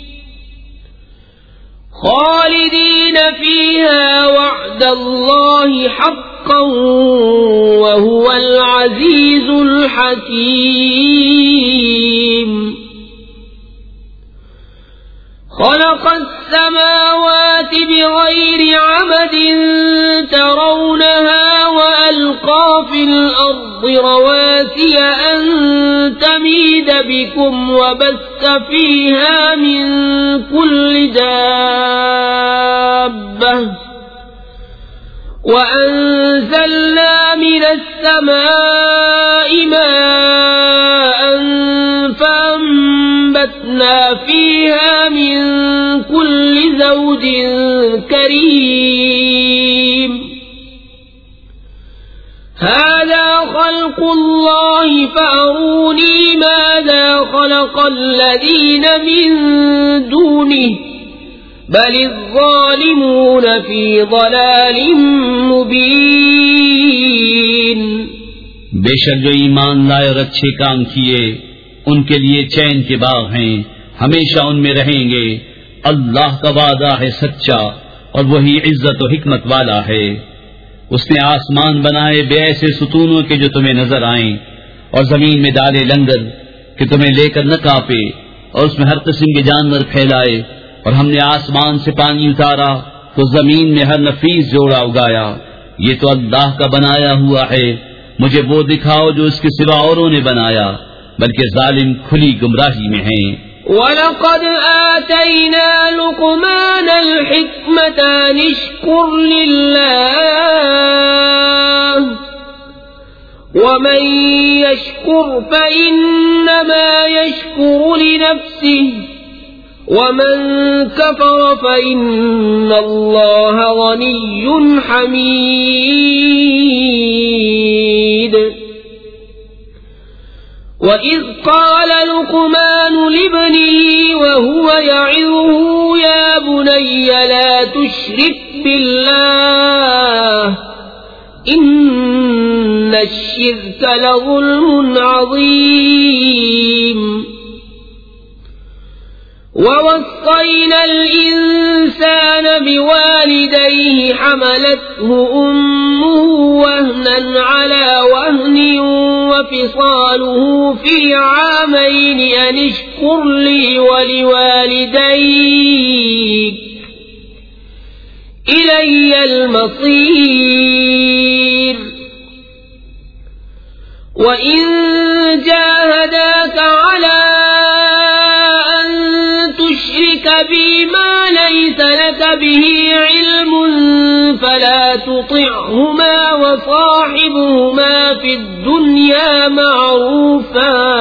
خالدين فيها وعد الله حقا وهو العزيز الحكيم۔ خلق السماوات بغير عمد ترونها وألقى في الأرض رواسي أن تميد بكم وبث فيها من كل دابة وأنزلنا من السماء ماء فأنبتنا فيها من كل زوج كريم۔ هذا خلق الله فأروني ماذا خلق الذين من دونه بل الظالمون في ضلال مبين۔ بے شک جو ایمان لائے اور اچھے کام کیے ان کے لیے چین کے باغ ہیں، ہمیشہ ان میں رہیں گے، اللہ کا وعدہ ہے سچا اور وہی عزت و حکمت والا ہے۔ اس نے آسمان بنائے بے ایسے ستونوں کے جو تمہیں نظر آئیں، اور زمین میں ڈالے لنگر کہ تمہیں لے کر نہ کانپے، اور اس میں ہر قسم کے جانور پھیلائے، اور ہم نے آسمان سے پانی اتارا تو زمین میں ہر نفیس جوڑا اگایا، یہ تو اللہ کا بنایا ہوا ہے، مجھے وہ دکھاؤ جو اس کے سوا اوروں نے بنایا، بلکہ ظالم کھلی گمراہی میں ہیں۔ وَلَقَدْ آتَيْنَا لُقْمَانَ الْحِكْمَةَ أَنِ اشْكُرْ لِلَّهِ وَمَن يَشْكُرْ فَإِنَّمَا يَشْكُرُ لِنَفْسِهِ وَمَن كَفَرَ فَإِنَّ اللَّهَ غَنِيٌّ حَمِيدٌ۔ وَإِذْ قَالَ لُقْمَانُ لِابْنِهِ وَهُوَ يَعِظُهُ يَا بُنَيَّ لَا تُشْرِكْ بِاللَّهِ إِنَّ الشِّرْكَ لَظُلْمٌ عَظِيمٌ وَوَصَّيْنَا الْإِنسَانَ بِوَالِدَيْهِ حَمَلَتْهُ أُمُّهُ وَهْنًا عَلَى وَهْنٍ وَفِصَالُهُ فِي عَامَيْنِ أَنِ اشْكُرْ لِي وَلِوَالِدَيْكَ إِلَيَّ الْمَصِيرُ وَإِن جَاهَدَاكَ عَلَى تشرك بي ما ليس لك به علم فلا تطعهما وصاحبهما في الدنيا معروفا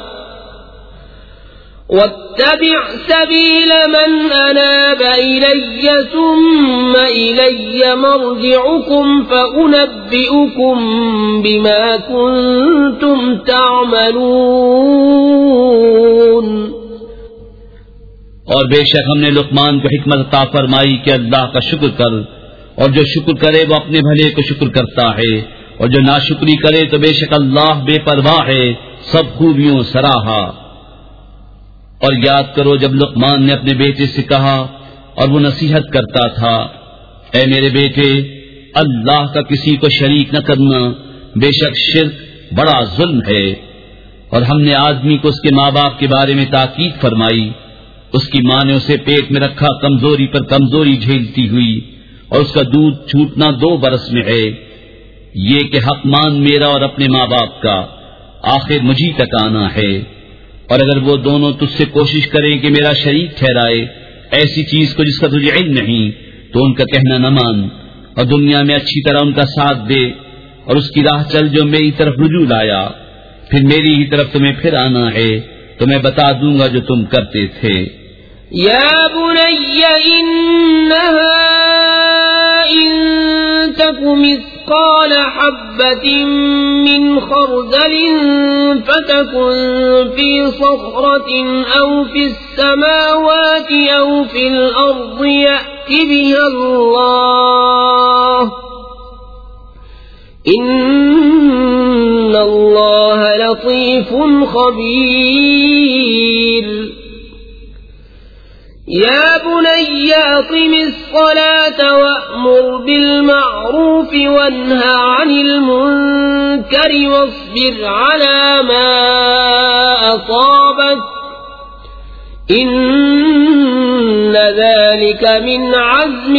واتبع سبيل من أناب إلي ثم إلي مرجعكم فأنبئكم بما كنتم تعملون. اور بے شک ہم نے لقمان کو حکمت عطا فرمائی کہ اللہ کا شکر کر، اور جو شکر کرے وہ اپنے بھلے کو شکر کرتا ہے، اور جو ناشکری کرے تو بے شک اللہ بے پرواہ ہے، سب خوبیوں سراہا. اور یاد کرو جب لقمان نے اپنے بیٹے سے کہا اور وہ نصیحت کرتا تھا، اے میرے بیٹے، اللہ کا کسی کو شریک نہ کرنا، بے شک شرک بڑا ظلم ہے. اور ہم نے آدمی کو اس کے ماں باپ کے بارے میں تاکید فرمائی. اس کی ماں نے اسے پیٹ میں رکھا کمزوری پر کمزوری جھیلتی ہوئی، اور اس کا دودھ چھوٹنا دو برس میں ہے. یہ کہ حق مان میرا اور اپنے ماں باپ کا، آخر مجھی تک آنا ہے. اور اگر وہ دونوں تجھ سے کوشش کریں کہ میرا شریک ٹھہرائے ایسی چیز کو جس کا تجھے علم نہیں، تو ان کا کہنا نہ مان، اور دنیا میں اچھی طرح ان کا ساتھ دے، اور اس کی راہ چل جو میری طرف رجوع لایا. پھر میری ہی طرف تمہیں پھر آنا ہے تو میں بتا دوں گا جو تم کرتے تھے. یا بنی انہا ان تک مثقال حبة من خردل فتكن في صخرة أو في السماوات أو في الأرض يأت بها الله إن الله لطيف خبير. يا بني أقم الصلاة وأمر بالمعروف وانه عن المنكر واصبر على ما أصابك إن ذلك من عزم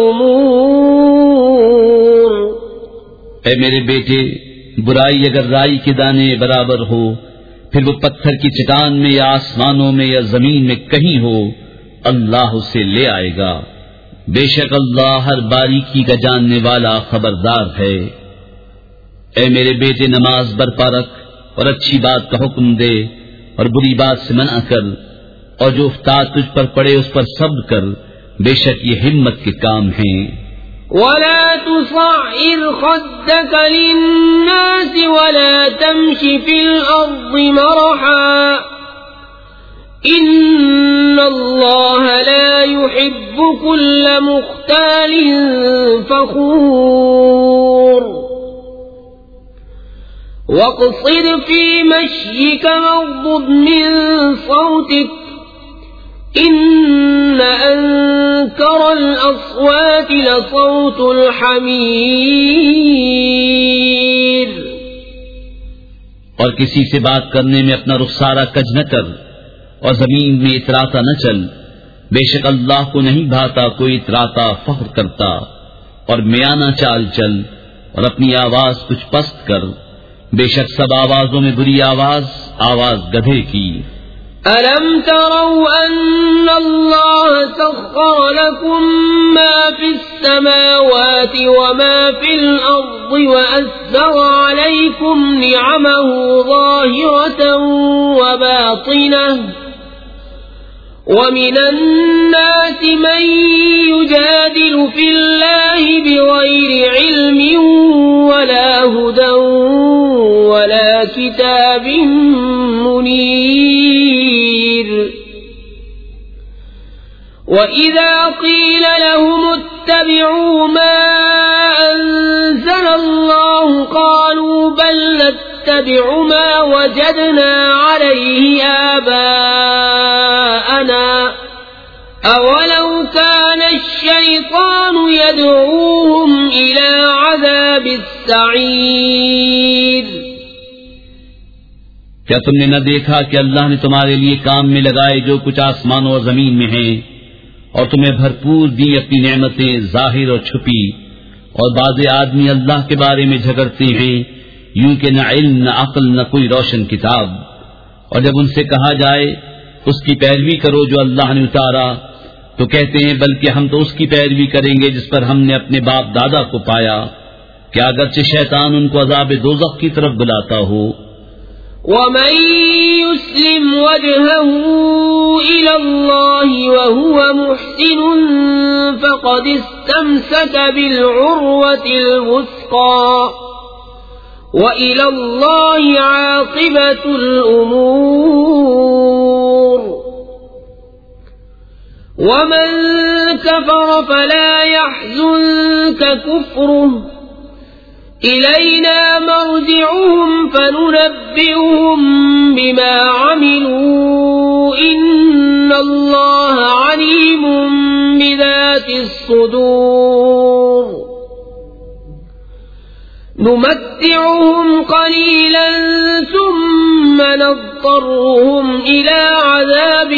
الأمور. اے میرے بیٹے، برائی اگر رائی کے دانے برابر ہو، پھر وہ پتھر کی چٹان میں یا آسمانوں میں یا زمین میں کہیں ہو، اللہ اسے لے آئے گا. بے شک اللہ ہر باریکی کا جاننے والا خبردار ہے. اے میرے بیٹے، نماز برپا رکھ اور اچھی بات کا حکم دے اور بری بات سے منع کر، اور جو افتاد تجھ پر پڑے اس پر صبر کر، بے شک یہ ہمت کے کام ہیں. ولا تصعر خدك للناس ولا تمش في الأرض مرحا إن الله لا يحب كل مختال فخور. واقصد في مشيك واغضض من صوتك إن أنكر الأصوات لصوت الحمير. اور کسی سے بات کرنے میں اپنا رخسارہ کج نہ کر اور زمین میں اتراتا نہ چل، بے شک اللہ کو نہیں بھاتا کوئی اتراتا فخر کرتا. اور میانہ چال چل اور اپنی آواز کچھ پست کر، بے شک سب آوازوں میں بری آواز آواز گدھے کی. أَلَمْ تَرَوْا أَنَّ اللَّهَ سَخَّرَ لَكُم مَّا فِي السَّمَاوَاتِ وَمَا فِي الْأَرْضِ وَأَسْبَغَ عَلَيْكُمْ نِعَمَهُ ظَاهِرَةً وَبَاطِنَةً ومن الناس من يجادل في الله بغير علم ولا هدى ولا كتاب منير وإذا قيل لهم اتبعوا ما أنزل الله قالوا بل نتبع ما وجدنا عليه آباءنا أولو كان الشيطان يدعوهم إلى عذاب السعير کیا تم نے نہ دیکھا کہ اللہ نے تمہارے لیے کام میں لگائے جو کچھ آسمانوں اور زمین میں ہیں اور تمہیں بھرپور دی اپنی نعمتیں ظاہر اور چھپی، اور بعض آدمی اللہ کے بارے میں جھگڑتے ہیں یوں کہ نہ علم نہ عقل نہ کوئی روشن کتاب، اور جب ان سے کہا جائے اس کی پیروی کرو جو اللہ نے اتارا تو کہتے ہیں بلکہ ہم تو اس کی پیروی کریں گے جس پر ہم نے اپنے باپ دادا کو پایا، کیا اگرچہ شیطان ان کو عذاب دوزخ کی طرف بلاتا ہو۔ ومن يسلم وجهه إلى الله وهو محسن فقد استمسك بالعروة الوثقى وإلى الله عاقبة الأمور ومن كفر فلا يحزنك كفره إلينا مرجعهم فننبئهم بما عملوا إن الله عليم بذات الصدور نمتعهم قليلا ثم نضطرهم إلى عذاب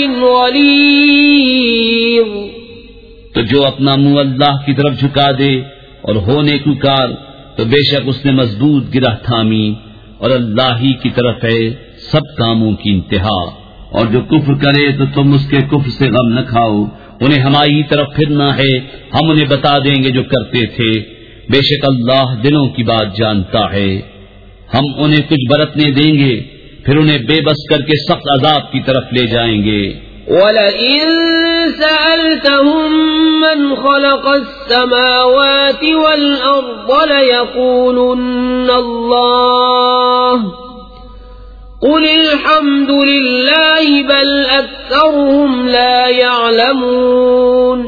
غليظ۔ تو جو اپنا منہ اللہ کی طرف جھکا دے اور ہونے کو کار تو بے شک اس نے مضبوط گرہ تھامی، اور اللہ ہی کی طرف ہے سب کاموں کی انتہا۔ اور جو کفر کرے تو تم اس کے کفر سے غم نہ کھاؤ، انہیں ہماری طرف پھرنا ہے، ہم انہیں بتا دیں گے جو کرتے تھے، بے شک اللہ دلوں کی بات جانتا ہے۔ ہم انہیں کچھ برتنے دیں گے، پھر انہیں بے بس کر کے سخت عذاب کی طرف لے جائیں گے۔ وَلَئِن سَأَلْتَهُم مَّنْ خَلَقَ السَّمَاوَاتِ وَالْأَرْضَ لَيَقُولُنَّ اللَّهُ قُلِ الْحَمْدُ لِلَّهِ بَلْ أَكْثَرُهُمْ لَا يَعْلَمُونَ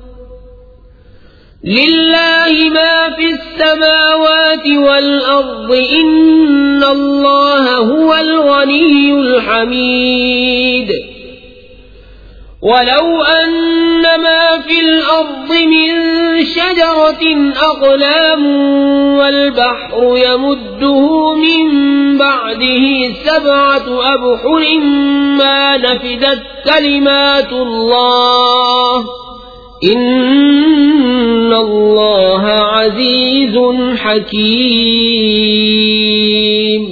لِلَّهِ مَا فِي السَّمَاوَاتِ وَالْأَرْضِ إِنَّ اللَّهَ هُوَ الْغَنِيُّ الْحَمِيدُ وَلَوْ أَنَّ مَا فِي الْأَرْضِ مِن شَجَرَةٍ أَقْلَامٌ وَالْبَحْرُ يَمُدُّهُ مِن بَعْدِهِ سَبْعَةُ أَبْحُرٍ مَّا نَفِدَتْ كَلِمَاتُ اللَّهِ إِنَّ اللَّهَ عَزِيزٌ حَكِيمٌ۔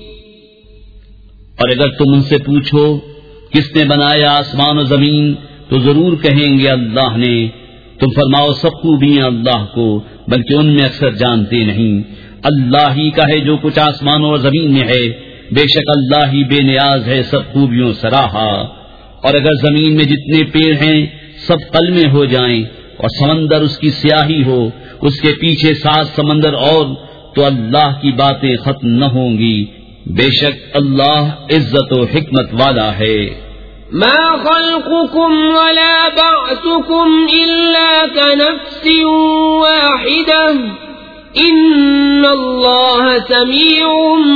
اور اگر تم ان سے پوچھو کس نے بنایا آسمان و زمین تو ضرور کہیں گے اللہ نے، تم فرماؤ سب خوبیاں اللہ کو، بلکہ ان میں اکثر جانتے نہیں۔ اللہ ہی کا ہے جو کچھ آسمانوں اور زمین میں ہے، بے شک اللہ ہی بے نیاز ہے سب خوبیوں سراہا۔ اور اگر زمین میں جتنے پیڑ ہیں سب قلمیں ہو جائیں اور سمندر اس کی سیاہی ہو، اس کے پیچھے سات سمندر اور، تو اللہ کی باتیں ختم نہ ہوں گی، بے شک اللہ عزت و حکمت والا ہے۔ ما خلقكم ولا بعثكم إلا كنفس واحدة إن الله سميع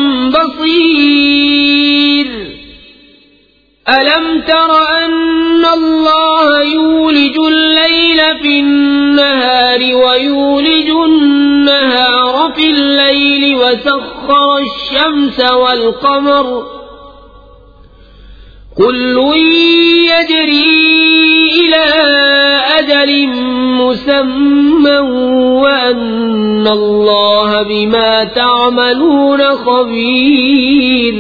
بصير ألم تر أن الله يولج الليل في النهار ويولج النهار في الليل وسخر الشمس والقمر كل يجري إلى أجل مسمى وأن الله بما تعملون خبير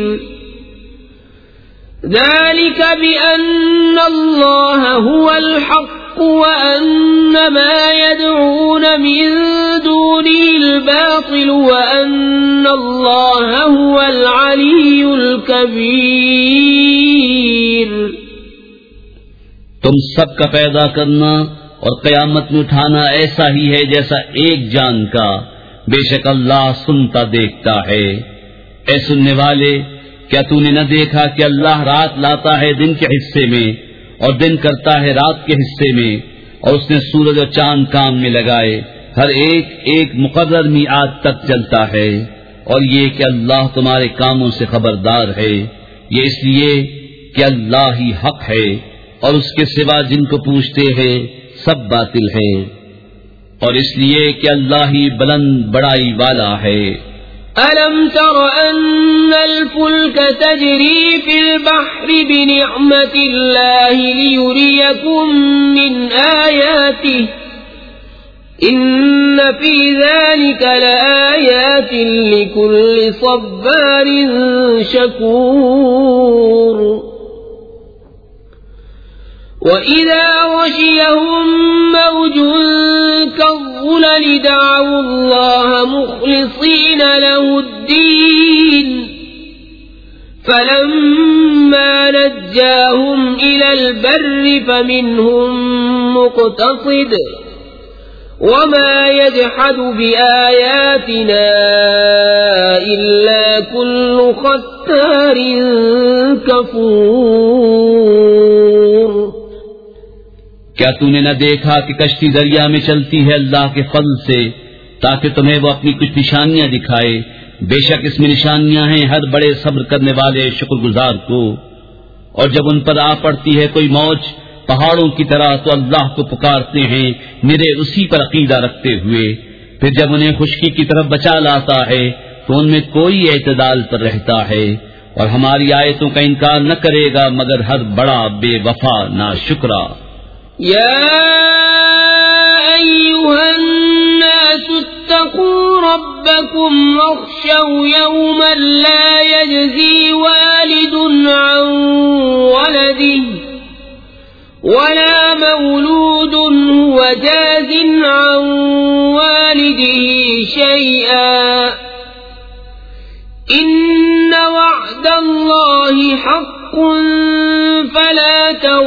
ذلك بأن الله هو الحق وأن ما يدعون من دونه الباطل وأن الله هو العلي الكبير۔ تم سب کا پیدا کرنا اور قیامت میں اٹھانا ایسا ہی ہے جیسا ایک جان کا، بے شک اللہ سنتا دیکھتا ہے۔ اے سننے والے، کیا تو نے نہ دیکھا کہ اللہ رات لاتا ہے دن کے حصے میں اور دن کرتا ہے رات کے حصے میں، اور اس نے سورج اور چاند کام میں لگائے، ہر ایک ایک مقرر میعاد تک چلتا ہے، اور یہ کہ اللہ تمہارے کاموں سے خبردار ہے۔ یہ اس لیے کہ اللہ ہی حق ہے، اور اس کے سوا جن کو پوچھتے ہیں سب باطل ہے، اور اس لیے کہ اللہ ہی بلند بڑائی والا ہے۔ أَلَمْ تَرَ أَنَّ الْفُلْكَ تَجْرِي فِي الْبَحْرِ بِنِعْمَةِ اللَّهِ لِيُرِيَكُم مِّنْ آيَاتِهِ إِنَّ فِي ذَلِكَ لَآيَاتٍ لِكُلِّ صَبَّارٍ شَكُورٍ وَإِذَا غَشِيَهُم مَّوْجٌ كَالظُّلَلِ دَعَوُا اللَّهَ مُخْلِصِينَ لَهُ الدِّينَ فَلَمَّا نَجَّاهُمْ إِلَى الْبَرِّ فَمِنْهُم مُّقْتَصِدٌ وَمَا يَجْحَدُ بِآيَاتِنَا إِلَّا كُلُّ خَتَّارٍ كَفُورٍ۔ کیا تو نے نہ دیکھا کہ کشتی دریا میں چلتی ہے اللہ کے فضل سے، تاکہ تمہیں وہ اپنی کچھ نشانیاں دکھائے؟ بے شک اس میں نشانیاں ہیں ہر بڑے صبر کرنے والے شکر گزار کو۔ اور جب ان پر آ پڑتی ہے کوئی موج پہاڑوں کی طرح تو اللہ کو پکارتے ہیں میرے اسی پر عقیدہ رکھتے ہوئے، پھر جب انہیں خشکی کی طرف بچا لاتا ہے تو ان میں کوئی اعتدال پر رہتا ہے، اور ہماری آیتوں کا انکار نہ کرے گا مگر ہر بڑا بے وفا ناشکرا۔ يا أيها الناس اتقوا ربكم واخشوا يوما لا يجزي والد عن ولده ولا مولود هو جاز عن والده شيئا إن وعد الله حق فلا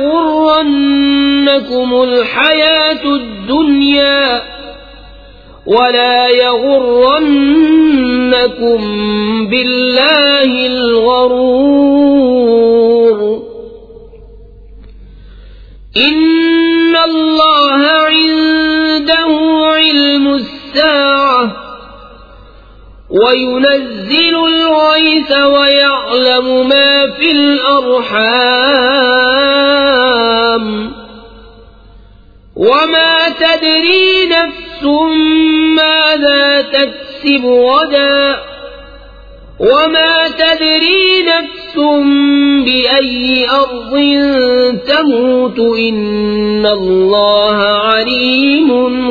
تغرنكم الحياة الدنيا ولا يغرنكم بالله الغرور إن الله عنده علم الساعة وينزل الغيث ويعلم ما في الأرحام وما تدري نفس ماذا تكسب غدا وما تدري نفس بأي أرض تموت إن الله عليم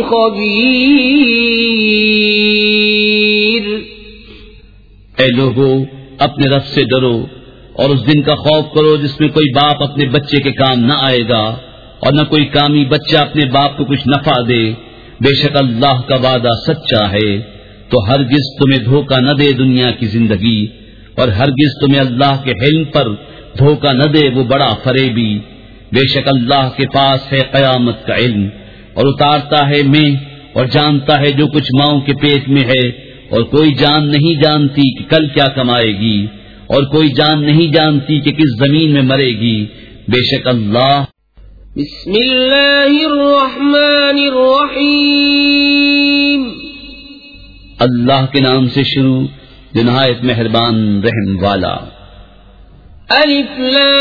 خبير۔ اے لوگو، اپنے رب سے ڈرو اور اس دن کا خوف کرو جس میں کوئی باپ اپنے بچے کے کام نہ آئے گا اور نہ کوئی کامی بچہ اپنے باپ کو کچھ نفع دے۔ بے شک اللہ کا وعدہ سچا ہے، تو ہرگز تمہیں دھوکہ نہ دے دنیا کی زندگی، اور ہرگز تمہیں اللہ کے علم پر دھوکہ نہ دے وہ بڑا فریبی۔ بے شک اللہ کے پاس ہے قیامت کا علم، اور اتارتا ہے میں اور جانتا ہے جو کچھ ماؤں کے پیٹ میں ہے، اور کوئی جان نہیں جانتی کہ کل کیا کمائے گی، اور کوئی جان نہیں جانتی کہ کس زمین میں مرے گی۔ بے شک اللہ۔ بسم اللہ الرحمن الرحیم۔ اللہ کے نام سے شروع جو نہایت مہربان رحم والا۔ الف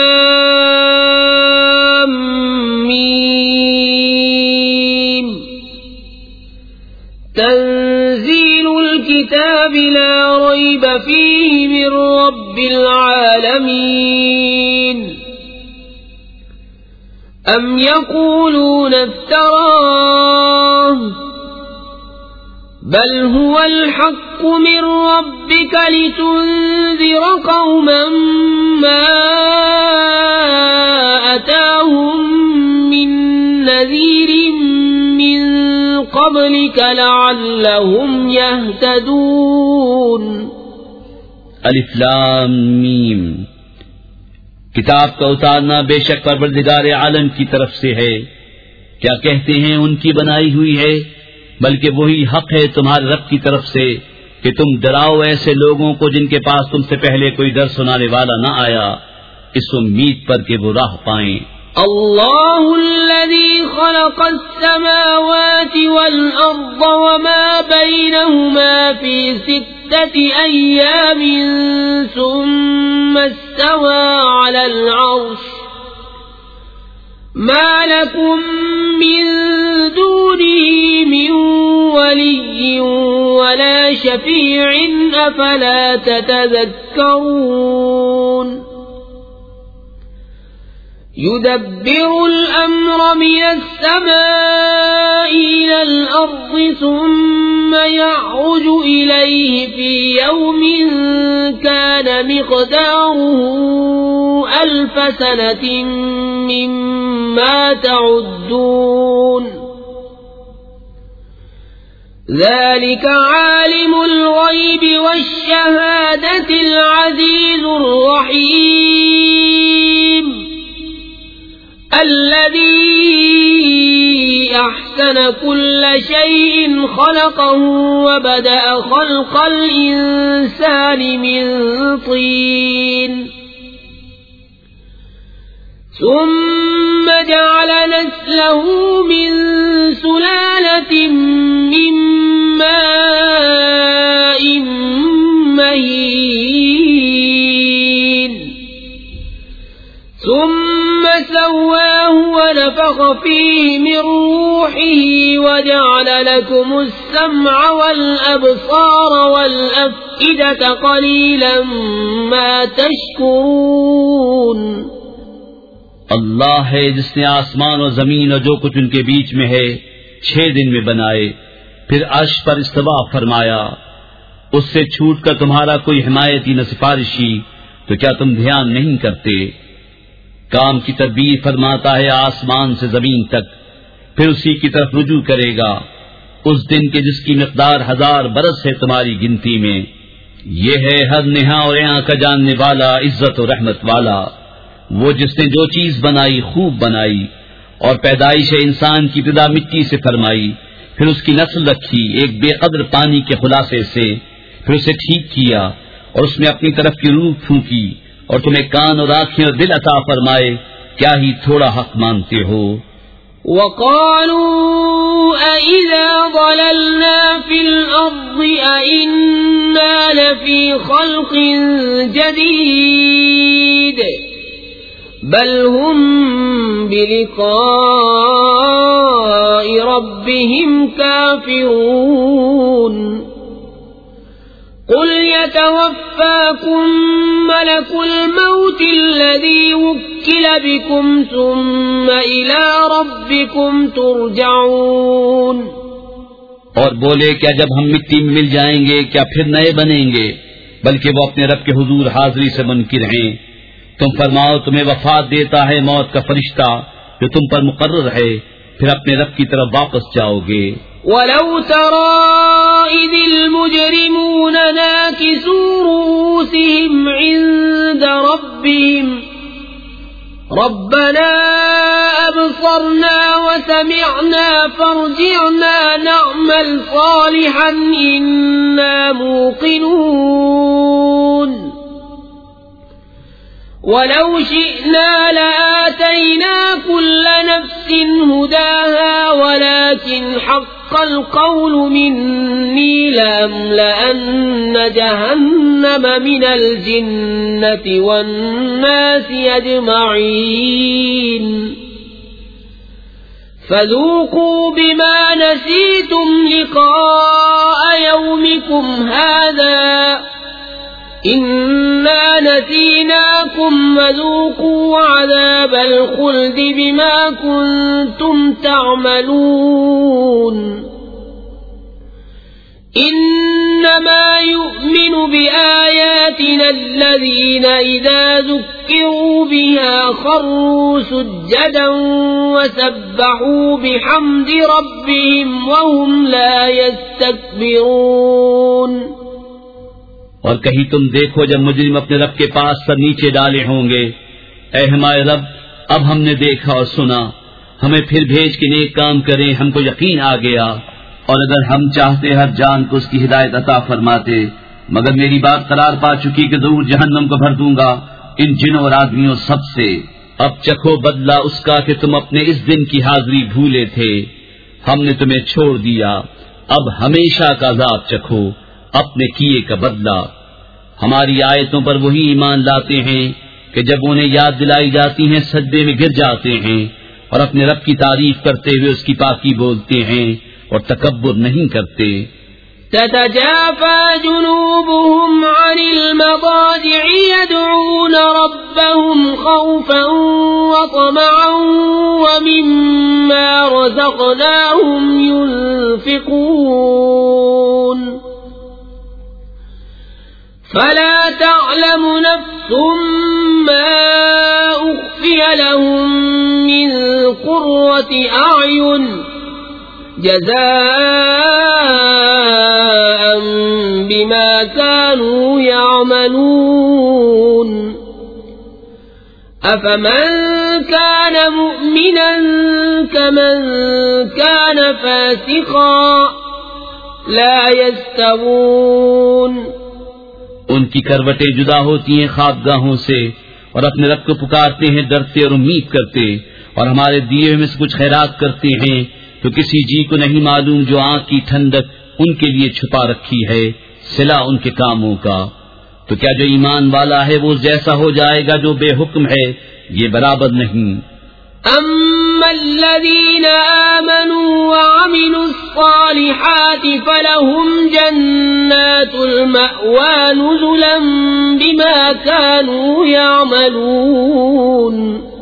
لام میم۔ تنزیل الكتاب لا ریب فیہ من رب العالمین۔ ام یقولون افتراہ بل هو الحق من ربك لتنذر قوما ما أتاهم من نذير من قبلك لعلهم يهتدون۔ الف لام میم۔ کتاب کا اتارنا بے شک پروردگار عالم کی طرف سے ہے. کیا کہتے ہیں ان کی بنائی ہوئی ہے؟ بلکہ وہی حق ہے تمہارے رب کی طرف سے کہ تم ڈراؤ ایسے لوگوں کو جن کے پاس تم سے پہلے کوئی ڈر سنانے والا نہ آیا، اس امید پر کہ وہ راہ پائیں. اللہ الذي خلق السماوات والأرض وما بينهما في ستة أيام ثم استوى على العرش ما لكم من دونه من ولي ولا شفيع أفلا تتذكرون يدبر الأمر من السماء إلى الأرض ثم يعرج إليه في يوم كان مقداره ألف سنة مما تعدون ذلك عالم الغيب والشهادة العزيز الرحيم الذي أحسن كل شيء خلقه وبدأ خلق الإنسان من طين ثم جعل نسله من سلالة من ماء مهين ثم سواه ونفخ فيه من روحه وجعل لكم السمع والأبصار والأفئدة قليلا ما تشكرون. اللہ ہے جس نے آسمان و زمین اور جو کچھ ان کے بیچ میں ہے چھ دن میں بنائے، پھر عرش پر استوا فرمایا. اس سے چھوٹ کر تمہارا کوئی حمایتی نہ سفارشی، تو کیا تم دھیان نہیں کرتے؟ کام کی تدبیر فرماتا ہے آسمان سے زمین تک، پھر اسی کی طرف رجوع کرے گا اس دن کے جس کی مقدار ہزار برس ہے تمہاری گنتی میں. یہ ہے ہر نہا اور یہاں کا جاننے والا، عزت و رحمت والا، وہ جس نے جو چیز بنائی خوب بنائی، اور پیدائش انسان کی ابتدا مٹی سے فرمائی، پھر اس کی نسل رکھی ایک بے قدر پانی کے خلاصے سے، پھر اسے ٹھیک کیا اور اس میں اپنی طرف کی روح پھونکی، اور تمہیں کان اور آنکھیں اور دل عطا فرمائے، کیا ہی تھوڑا حق مانتے ہو. وَقَالُوا أَإِذَا ضَلَلْنَا فِي الْأَرْضِ أَإِنَّا لَفِي خَلْقٍ جَدِيدٍ بَلْ هُمْ بِلِقَاءِ رَبِّهِمْ كَافِرُونَ. قل يتوفاكم ملك الموت الذي وكل بكم ثم إلى ربكم ترجعون. اور بولے کیا جب ہم مٹی میں مل جائیں گے کیا پھر نئے بنیں گے؟ بلکہ وہ اپنے رب کے حضور حاضری سے منکر ہیں. تم فرماؤ تمہیں وفات دیتا ہے موت کا فرشتہ جو تم پر مقرر ہے، پھر اپنے رب کی طرف واپس جاؤ گے. وَلَوْ تَرَىٰ إِذِ الْمُجْرِمُونَ نَاكِسُو رُءُوسِهِمْ عِندَ رَبِّهِمْ رَبَّنَا أَبْصَرْنَا وَسَمِعْنَا فَارْجِعْنَا نَعْمَلْ صَالِحًا إِنَّا مُوقِنُونَ. وَلَوْ شِئْنَا لَآتَيْنَا كُلَّ نَفْسٍ هُدَاهَا وَلَكِنْ حَقَّ الْقَوْلُ مِنِّي لَأَمْلَأَنَّ جَهَنَّمَ مِنَ الْجِنَّةِ وَالنَّاسِ أَجْمَعِينَ. فَذُوقُوا بِمَا نَسِيتُمْ لِقَاءَ يَوْمِكُمْ هَذَا إِنَّا نَسِينَاكُمْ وَذُوقُوا عَذَابَ الْخُلْدِ بِمَا كُنتُمْ تَعْمَلُونَ. إِنَّمَا يُؤْمِنُ بِآيَاتِنَا الَّذِينَ إِذَا ذُكِّرُوا بِهَا خَرُّوا سُجَّدًا وَسَبَّحُوا بِحَمْدِ رَبِّهِمْ وَهُمْ لَا يَسْتَكْبِرُونَ. اور کہیں تم دیکھو جب مجرم اپنے رب کے پاس سر نیچے ڈالے ہوں گے اے ہمارے رب، اب ہم نے دیکھا اور سنا، ہمیں پھر بھیج کے نیک کام کریں، ہم کو یقین آ گیا، اور اگر ہم چاہتے ہر جان کو اس کی ہدایت عطا فرماتے، مگر میری بات قرار پا چکی کہ ضرور جہنم کو بھر دوں گا ان جنوں اور آدمیوں سب سے۔ اب چکھو بدلہ اس کا کہ تم اپنے اس دن کی حاضری بھولے تھے، ہم نے تمہیں چھوڑ دیا، اب ہمیشہ کا عذاب چکھو، اپنے کیے کا بدلہ۔ ہماری آیتوں پر وہی ایمان لاتے ہیں کہ جب انہیں یاد دلائی جاتی ہیں سجدے میں گر جاتے ہیں، اور اپنے رب کی تعریف کرتے ہوئے اس کی پاکی بولتے ہیں اور تکبر نہیں کرتے۔ تتجافى جنوبهم عن المضاجع يدعون ربهم خوفا وطمعا ومما رزقناهم ينفقون فلا تعلم نفس ما أخفي لهم من قرة أعين جزاء بما كانوا يعملون أفمن كان مؤمنا كمن كان فاسقا لا يستوون۔ ان کی کروٹیں جدا ہوتی ہیں خوابگاہوں سے، اور اپنے رب کو پکارتے ہیں ڈرتے اور امید کرتے، اور ہمارے دیے میں سے کچھ خیرات کرتے ہیں، تو کسی جی کو نہیں معلوم جو آنکھ کی ٹھنڈک ان کے لیے چھپا رکھی ہے صلہ ان کے کاموں کا۔ تو کیا جو ایمان والا ہے وہ جیسا ہو جائے گا جو بے حکم ہے؟ یہ برابر نہیں۔ أما الذين آمنوا وعملوا الصالحات فلهم جنات المأوى نزلا بما كانوا يعملون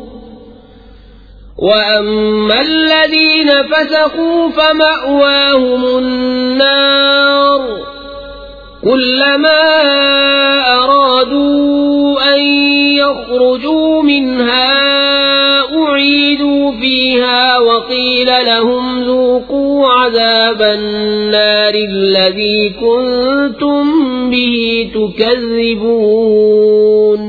وأما الذين فسقوا فمأواهم النار كلما أرادوا أن يخرجوا منها أعيدوا فيها وقيل لهم ذوقوا عذاب النار الذي كنتم به تكذبون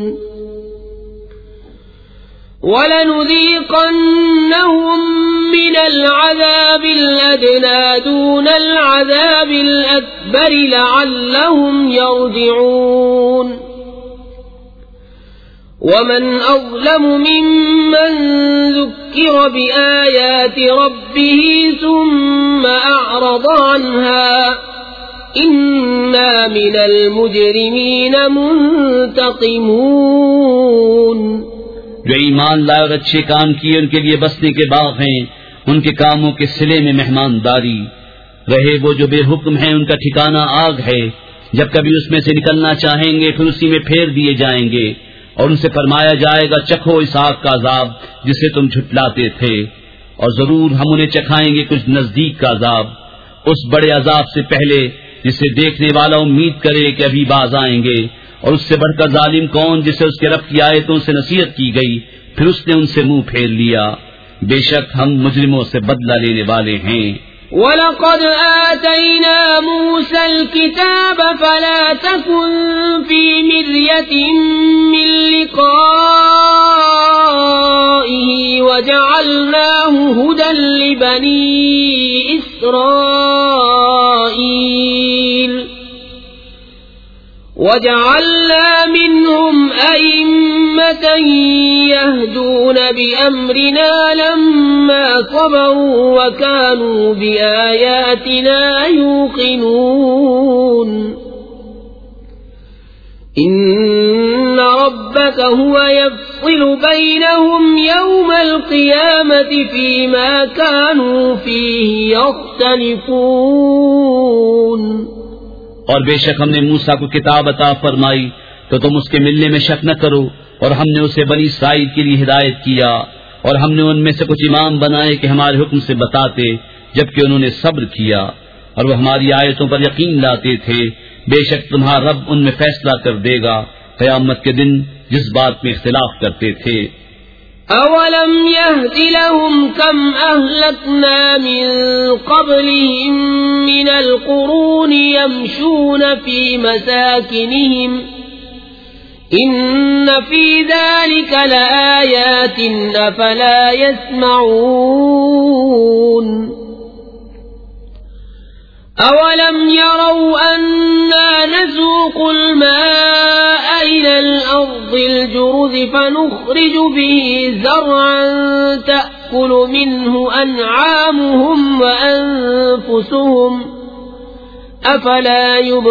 وَلَنُذِيقَنَّهُم مِّنَ الْعَذَابِ الْأَدْنَىٰ دُونَ الْعَذَابِ الْأَكْبَرِ لَعَلَّهُمْ يَرْجِعُونَ وَمَنْ أَظْلَمُ مِمَّن ذُكِّرَ بِآيَاتِ رَبِّهِ ثُمَّ أَعْرَضَ عَنْهَا إِنَّا مِنَ الْمُجْرِمِينَ مُنتَقِمُونَ۔ جو ایمان لائے اور اچھے کام کیے ان کے لیے بسنے کے باغ ہیں، ان کے کاموں کے صلے میں مہمانداری رہے۔ وہ جو بے حکم ہیں ان کا ٹھکانہ آگ ہے، جب کبھی اس میں سے نکلنا چاہیں گے پھر اسی میں پھیر دیے جائیں گے، اور ان سے فرمایا جائے گا چکھو اس آگ کا عذاب جسے تم جھٹلاتے تھے، اور ضرور ہم انہیں چکھائیں گے کچھ نزدیک کا عذاب، اس بڑے عذاب سے پہلے جسے دیکھنے والا امید کرے کہ ابھی باز آئیں گے۔ اور اس سے بڑھ کر ظالم کون جسے اس کے رب کی آیتوں سے نصیحت کی گئی پھر اس نے ان سے منہ پھیر لیا۔ بے شک ہم مجرموں سے بدلہ لینے والے ہیں۔ وَلَقَدْ آتَيْنَا مُوسَى الْكِتَابَ فَلَا تَكُنْ فِي مِرْيَةٍ مِّن لِّقَائِهِ وَجَعَلْنَاهُ هُدًى لِّبَنِي إِسْرَائِيلَ وَجَعَلْنَا مِنْهُمْ أَئِمَّةً يَهْدُونَ بِأَمْرِنَا لَمَّا صَبَرُوا وَكَانُوا بِآيَاتِنَا يُوقِنُونَ إِنَّ رَبَّكَ هُوَ يَفْصِلُ بَيْنَهُمْ يَوْمَ الْقِيَامَةِ فِيمَا كَانُوا فِيهِ يَخْتَلِفُونَ۔ اور بے شک ہم نے موسیٰ کو کتاب عطا فرمائی تو تم اس کے ملنے میں شک نہ کرو، اور ہم نے اسے بنی اسرائیل کے لیے ہدایت کیا، اور ہم نے ان میں سے کچھ امام بنائے کہ ہمارے حکم سے بتاتے، جبکہ انہوں نے صبر کیا اور وہ ہماری آیتوں پر یقین لاتے تھے۔ بے شک تمہارا رب ان میں فیصلہ کر دے گا قیامت کے دن جس بات میں اختلاف کرتے تھے۔ أَوَلَمْ يَهْدِ لَهُمْ كَمْ أَهْلَكْنَا مِنْ قَبْلِهِمْ مِنَ الْقُرُونِ يَمْشُونَ فِي مَسَاكِنِهِمْ إن في ذلك لآيات أفلا يسمعون أولم يروا أنا نسوق الماء إلى الأرض الجرز فنخرج به زرعا تأكل منه أنعامهم وأنفسهم أفلا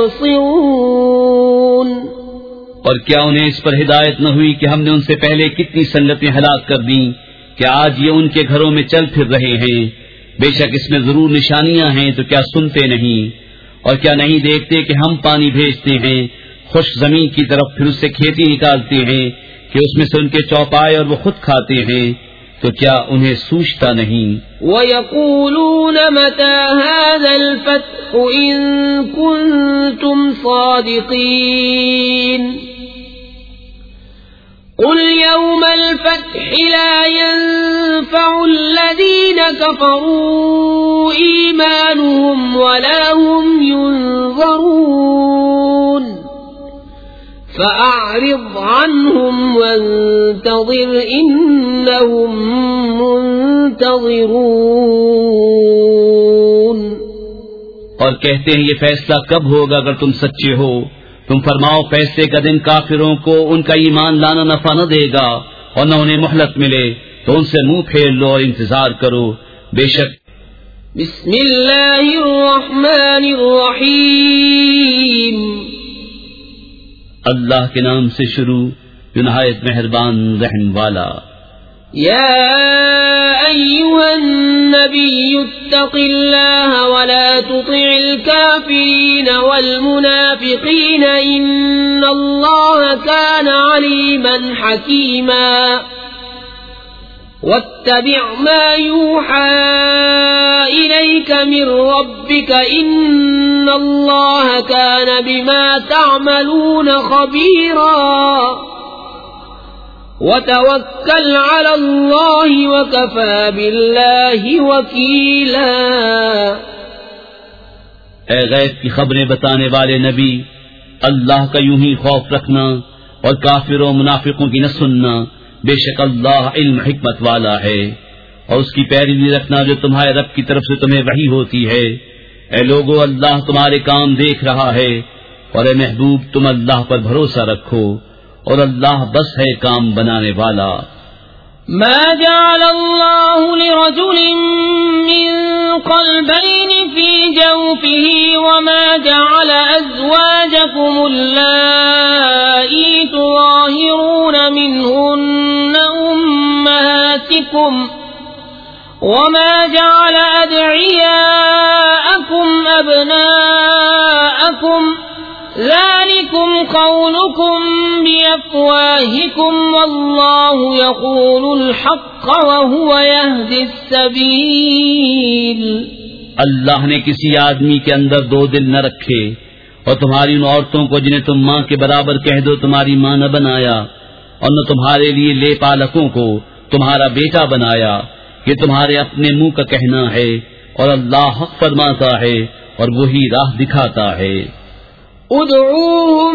يبصرون اور کیا انہیں اس پر ہدایت نہ ہوئی کہ ہم نے ان سے پہلے کتنی سنتیں ہلاک کر دیں کہ آج یہ ان کے گھروں میں چل پھر رہے ہیں؟ بے شک اس میں ضرور نشانیاں ہیں، تو کیا سنتے نہیں؟ اور کیا نہیں دیکھتے کہ ہم پانی بھیجتے ہیں خشک زمین کی طرف، پھر اس سے کھیتی نکالتے ہیں کہ اس میں سے ان کے چوپائے اور وہ خود کھاتے ہیں، تو کیا انہیں سوچتا نہیں؟ وَيَقُولُونَ مَتَى هَذَا الْفَتْحُ إِن كُنتُمْ صَادِقِينَ قُلْ يَوْمَ الْفَتْحِ لَا يَنفَعُ الَّذِينَ كَفَرُوا إِيمَانُهُمْ وَلَا هُمْ يُنظَرُونَ فَأَعْرِضْ عَنْهُمْ وَانتَظِرْ إِنَّهُمْ مُنتَظِرُونَ اور کہتے ہیں یہ فیصلہ کب ہوگا اگر تم سچے ہو؟ تم فرماؤ فیصلے کا دن کافروں کو ان کا ایمان لانا نفع نہ دے گا اور نہ انہیں مہلت ملے، تو ان سے منہ پھیر لو اور انتظار کرو۔ بے شک بسم اللہ الرحمن الرحیم، اللہ کے نام سے شروع جو نہایت مہربان رحم والا۔ یا ایھا النبی اتق اللہ ولا تطع الکافرین والمنافقین ان اللہ کان علیما حکیما واتبع ما یوحى الیک من ربک ان اللہ کان بما تعملون خبیرا وَتَوَكَّلْ عَلَى اللَّهِ وَكَفَى بِاللَّهِ وَكِيلًا۔ اے غیب کی خبریں بتانے والے نبی، اللہ کا یوں ہی خوف رکھنا اور کافروں منافقوں کی نہ سننا، بے شک اللہ علم حکمت والا ہے، اور اس کی پیروی رکھنا جو تمہارے رب کی طرف سے تمہیں وحی ہوتی ہے۔ اے لوگو، اللہ تمہارے کام دیکھ رہا ہے، اور اے محبوب تم اللہ پر بھروسہ رکھو، اور اللہ بس ہے کام بنانے والا۔ ما جعل اللہ لرجل من قلبین فی جوفه وما جعل ازواجکم اللائی تظاہرون منہن امہاتکم وما جعل ادعیاءکم ابناءکم ذلكم قولكم بأفواهكم والله يقول الحق وهو يهدي السبيل۔ اللہ نے کسی آدمی کے اندر دو دل نہ رکھے، اور تمہاری ان عورتوں کو جنہیں تم ماں کے برابر کہہ دو تمہاری ماں نہ بنایا، اور نہ تمہارے لیے لے پالکوں کو تمہارا بیٹا بنایا۔ یہ تمہارے اپنے منہ کا کہنا ہے، اور اللہ حق فرماتا ہے اور وہی راہ دکھاتا ہے۔ ادعوهم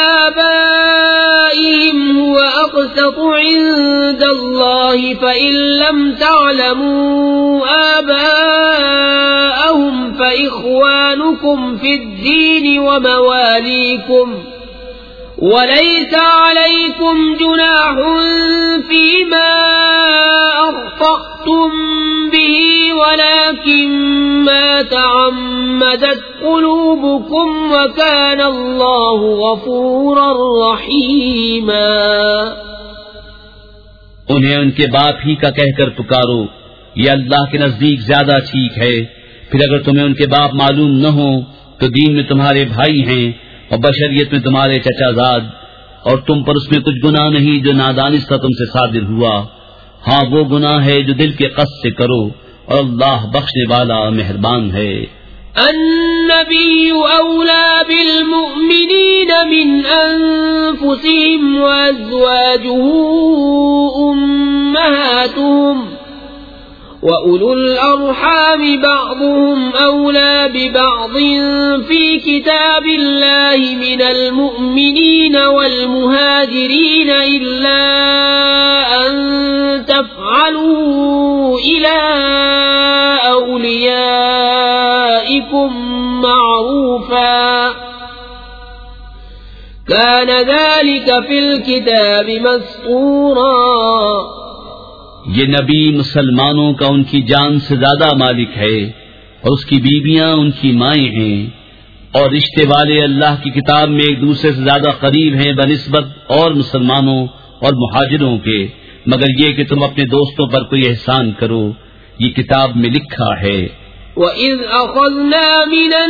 لآبائهم هو أقسط عند الله فإن لم تعلموا آباءهم فإخوانكم في الدين ومواليكم وليس عليكم جناح فيما أخطأتم به ولكن ما تعمدت قلوبكم وكان الله غفورا رحيما۔ انہیں ان کے باپ ہی کا کہہ کر پکارو، یہ اللہ کے نزدیک زیادہ ٹھیک ہے۔ پھر اگر تمہیں ان کے باپ معلوم نہ ہو تو دین میں تمہارے بھائی ہیں اور بشریت میں تمہارے چچا زاد، اور تم پر اس میں کچھ گناہ نہیں جو نادانستہ تم سے صادر ہوا۔ ہاں وہ گناہ ہے جو دل کے قصد سے کرو، اور اللہ بخشنے والا مہربان ہے۔ النبي أولى بالمؤمنين من أنفسهم وأزواجه أمهاتهم وَأُولُو الْأَرْحَامِ بَعْضُهُمْ أَوْلَى بِبَعْضٍ فِي كِتَابِ اللَّهِ مِنَ الْمُؤْمِنِينَ وَالْمُهَاجِرِينَ إِلَّا أَن تَفْعَلُوا إِلَى أَوْلِيَائِكُمْ مَعْرُوفًا كَانَ ذَلِكَ فِي الْكِتَابِ مَسْطُورًا۔ یہ نبی مسلمانوں کا ان کی جان سے زیادہ مالک ہے اور اس کی بیویاں ان کی مائیں ہیں، اور رشتے والے اللہ کی کتاب میں ایک دوسرے سے زیادہ قریب ہیں بنسبت اور مسلمانوں اور مہاجروں کے، مگر یہ کہ تم اپنے دوستوں پر کوئی احسان کرو، یہ کتاب میں لکھا ہے۔ وَإِذْ أَخَذْنَا مِنَ